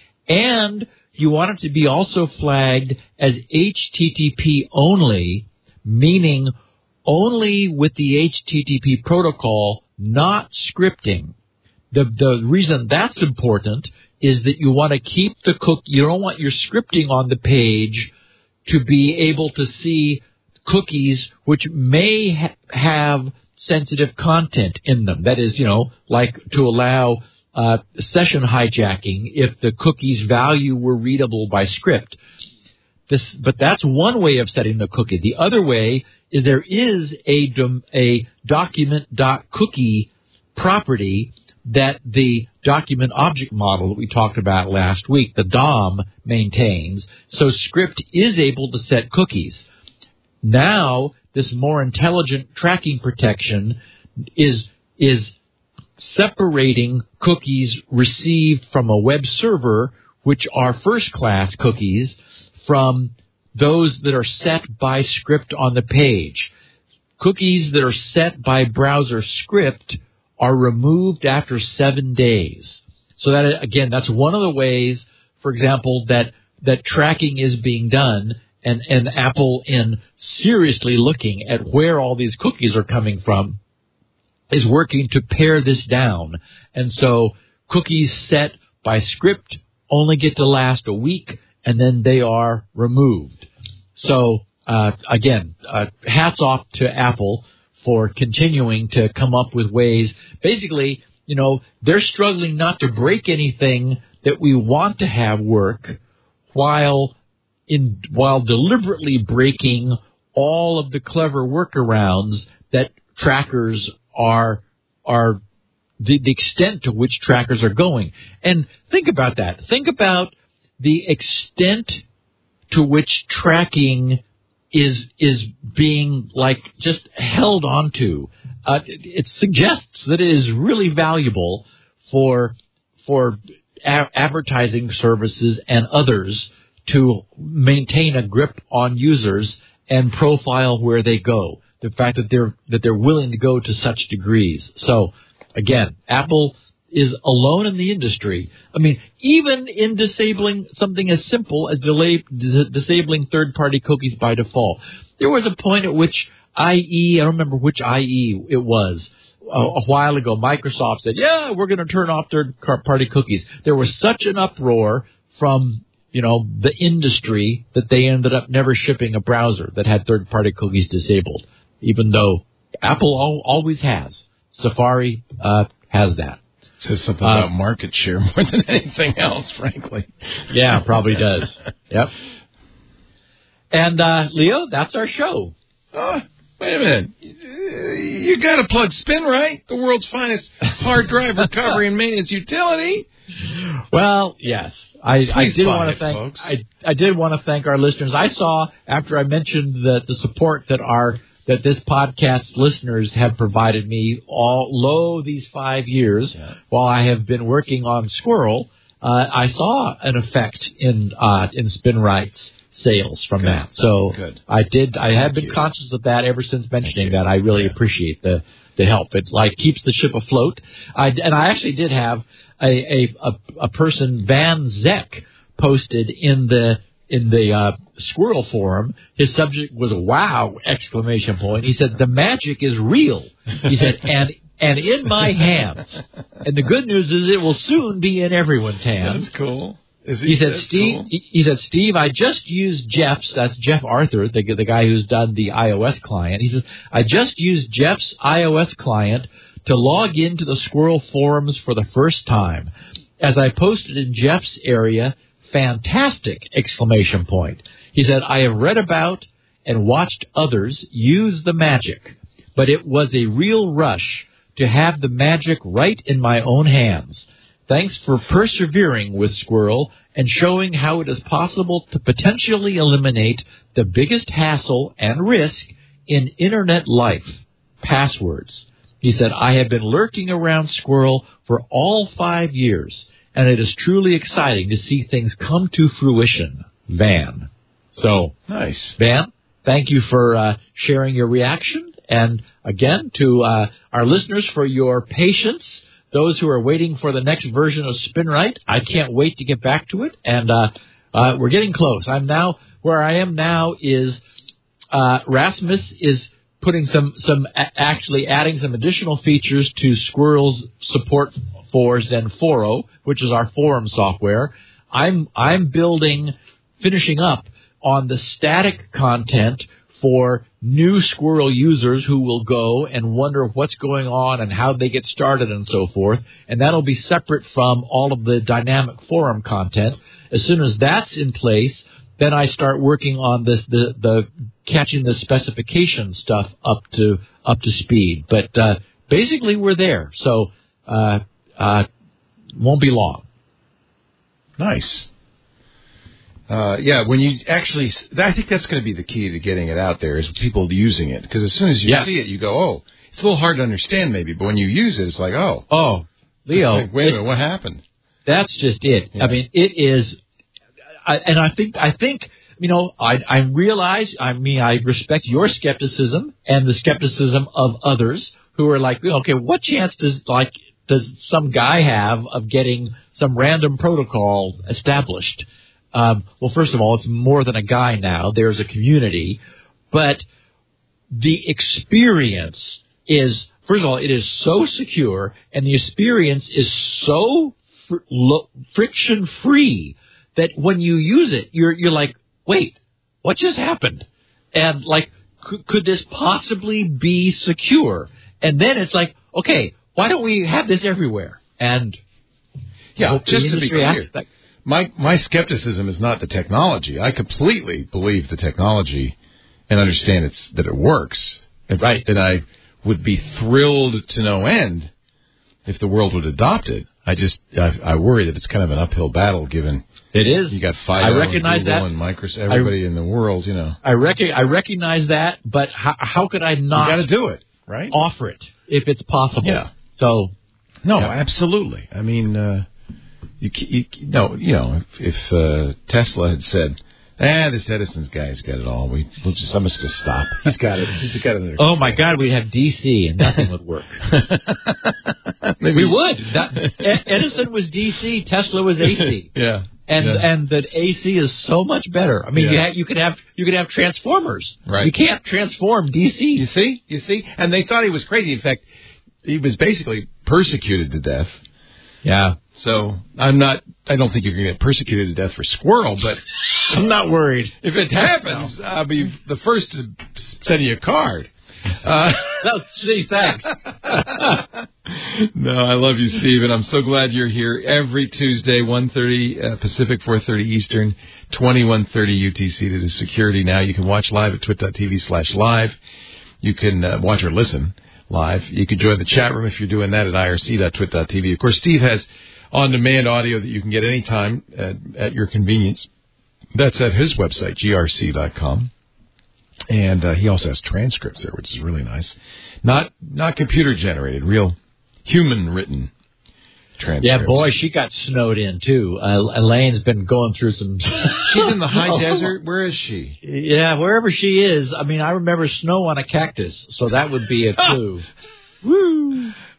and you want it to be also flagged as H T T P only, meaning only with the H T T P protocol, not scripting. The the reason that's important is that you want to keep the cookie. You don't want your scripting on the page to be able to see cookies which may ha- have sensitive content in them. That is, you know, like to allow uh, session hijacking if the cookie's value were readable by script. This, but that's one way of setting the cookie. The other way is there is a, dom- a document.cookie property that the document object model that we talked about last week, the D O M, maintains. So script is able to set cookies. Now, this more intelligent tracking protection is is separating cookies received from a web server, which are first-class cookies, from those that are set by script on the page. Cookies that are set by browser script are removed after seven days. So that, again, that's one of the ways, for example, that, that tracking is being done, and, and Apple, in seriously looking at where all these cookies are coming from, is working to pare this down. And so cookies set by script only get to last a week, and then they are removed. So, uh, again, uh, hats off to Apple for continuing to come up with ways. Basically, you know, they're struggling not to break anything that we want to have work while in while deliberately breaking all of the clever workarounds that trackers are are the, the extent to which trackers are going. And think about that. Think about the extent to which tracking is is being like just held onto. Uh, it, it suggests that it is really valuable for for a- advertising services and others to maintain a grip on users and profile where they go. The fact that they're that they're willing to go to such degrees. So again, Apple is alone in the industry. I mean, even in disabling something as simple as delay, dis- disabling third-party cookies by default. There was a point at which I E, I don't remember which I E it was, a, a while ago, Microsoft said, yeah, we're going to turn off third-party cookies. There was such an uproar from, you know, the industry that they ended up never shipping a browser that had third-party cookies disabled, even though Apple al- always has. Safari uh, has that. Says something Uh, about market share more than anything else, frankly. Yeah, probably does. Yep. And, uh, Leo, that's our show. Oh, wait a minute. You got to plug SpinRite, the world's finest hard drive recovery and maintenance utility. Well, yes. I, I did buy want it, to thank folks. I, I did want to thank our listeners. I saw after I mentioned the, the support that our that this podcast listeners have provided me all lo these five years Yeah. while I have been working on Squirrel. Uh, I saw an effect in uh, in SpinRite's sales from Good. that. So Good. I did. I have Thank been you. conscious of that ever since mentioning you. that. I really Yeah. appreciate the the help. It like keeps the ship afloat. I, and I actually did have a a, a, a person, Van Zeck, posted in the in the uh, Squirrel Forum, his subject was "Wow!" exclamation point. He said, "The magic is real." He said, "and and in my hands." And the good news is it will soon be in everyone's hands. That's cool. Is he, he said, that's "Steve." Cool? He, he said, "Steve, I just used Jeff's. That's Jeff Arthur, the the guy who's done the iOS client." He says, "I just used Jeff's iOS client to log into the Squirrel Forums for the first time. As I posted in Jeff's area, fantastic! Exclamation point. He said, I have read about and watched others use the magic, but it was a real rush to have the magic right in my own hands. Thanks for persevering with Squirrel and showing how it is possible to potentially eliminate the biggest hassle and risk in Internet life, passwords." He said, "I have been lurking around Squirrel for all five years, and it is truly exciting to see things come to fruition. Van." So, nice. Van, thank you for uh, sharing your reaction. And again, to uh, our listeners for your patience. Those who are waiting for the next version of SpinRite, I can't wait to get back to it. And uh, uh, we're getting close. I'm now, where I am now is uh, Rasmus is putting some, some actually adding some additional features to Squirrel's support for Zenforo, which is our forum software. I'm I'm building, finishing up on the static content for new Squirrel users who will go and wonder what's going on and how they get started and so forth. And that'll be separate from all of the dynamic forum content. As soon as that's in place, then I start working on this, the, the catching the specification stuff up to up to speed. But uh, basically, we're there, so uh, uh, won't be long. Nice. Uh, yeah, when you actually, I think that's going to be the key to getting it out there is people using it. Because as soon as you yeah. see it, you go, oh, it's a little hard to understand maybe, but when you use it, it's like, oh, oh, Leo, like, wait a minute, what happened? That's just it. Yeah. I mean, it is. I, and I think, I think, you know, I, I realize, I mean, I respect your skepticism and the skepticism of others who are like, okay, what chance does, like, does some guy have of getting some random protocol established? Um, well, first of all, it's more than a guy now. There's a community. But the experience is, first of all, it is so secure, and the experience is so fr- lo- friction-free that when you use it, you're you're like, wait, what just happened? And like, could, could this possibly be secure? And then it's like, okay, why don't we have this everywhere? And yeah, just to be clear, aspect, my my skepticism is not the technology. I completely believe the technology and understand it's that it works. Right. And I would be thrilled to no end if the world would adopt it. I just I, I worry that it's kind of an uphill battle given it is. You got Fido I recognize and Google that. and Microsoft, everybody I, in the world, you know. I rec- I recognize that, but how, how could I not? You got to do it, right? Offer it if it's possible. Yeah. So. No, yeah. absolutely. I mean, uh, you, you no, you know, if, if uh, Tesla had said, "Ah, this Edison's guy's got it all. We, we'll just, I'm just going to stop. He's got it. He's got it." Under oh my God, we'd have D C and nothing would work. Maybe we would. That, Edison was D C, Tesla was A C. yeah. And yeah. and the A C is so much better. I mean, yeah. you, ha- you could have you could have transformers. Right. You can't transform D C. You see, you see, and they thought he was crazy. In fact, he was basically persecuted to death. Yeah. So I'm not. I don't think you're going to get persecuted to death for Squirrel, but I'm not worried. If it happens, no. I'll be the first to send you a card. Uh, no, gee, thanks. No, I love you, Steve, and I'm so glad you're here every Tuesday, one thirty uh, Pacific, four thirty Eastern, twenty-one thirty U T C to the security. Now you can watch live at twit.tv slash live. You can uh, watch or listen live. You can join the chat room if you're doing that at I R C dot twit dot T V. Of course, Steve has on-demand audio that you can get anytime at, at your convenience. That's at his website, G R C dot com. And uh, he also has transcripts there, which is really nice. Not not computer-generated, real human-written transcripts. Yeah, boy, she got snowed in, too. Uh, Elaine's been going through some... She's in the high desert? Where is she? Yeah, wherever she is. I mean, I remember snow on a cactus, so that would be a clue. Woo!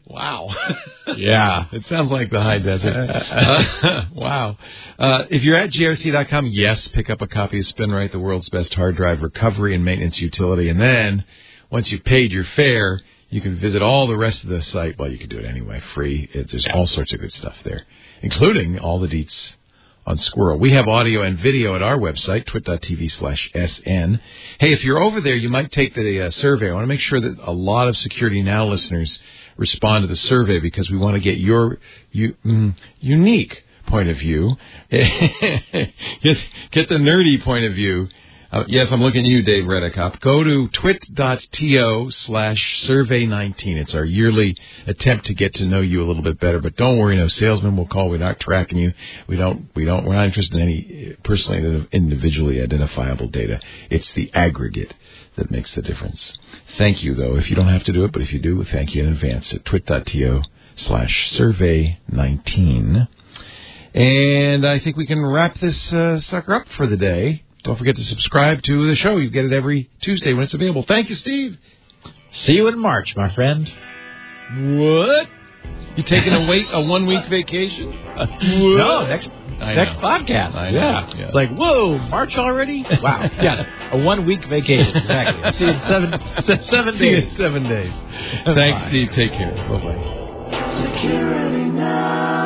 Wow. Yeah. It sounds like the high desert. Uh, wow. Uh, if you're at G R C dot com, yes, pick up a copy of SpinRite, the world's best hard drive recovery and maintenance utility. And then, once you've paid your fare, you can visit all the rest of the site. Well, you can do it anyway, free. It, there's all sorts of good stuff there, including all the deets on Squirrel. We have audio and video at our website, twit.tv slash SN. Hey, if you're over there, you might take the uh, survey. I want to make sure that a lot of Security Now listeners respond to the survey because we want to get your you, mm, unique point of view. get, get the nerdy point of view. Uh, yes, I'm looking at you, Dave Redicop. Go to twit.to slash survey nineteen. It's our yearly attempt to get to know you a little bit better. But don't worry, no salesman will call. We're not tracking you. We don't. We don't. We're not interested in any personally individually identifiable data. It's the aggregate that makes the difference. Thank you, though. If you don't have to do it, but if you do, thank you in advance at twit.to slash survey nineteen. And I think we can wrap this uh, sucker up for the day. Don't forget to subscribe to the show. You get it every Tuesday when it's available. Thank you, Steve. See you in March, my friend. What? You taking a wait a one week vacation? No, next I next know. podcast. I know. Yeah. Yeah. Like, whoa, March already? Wow. Yeah, a one week vacation. Exactly. See you in seven seven See you days. in seven days. Thanks, Bye. Steve. Take care. Bye bye. Security Now.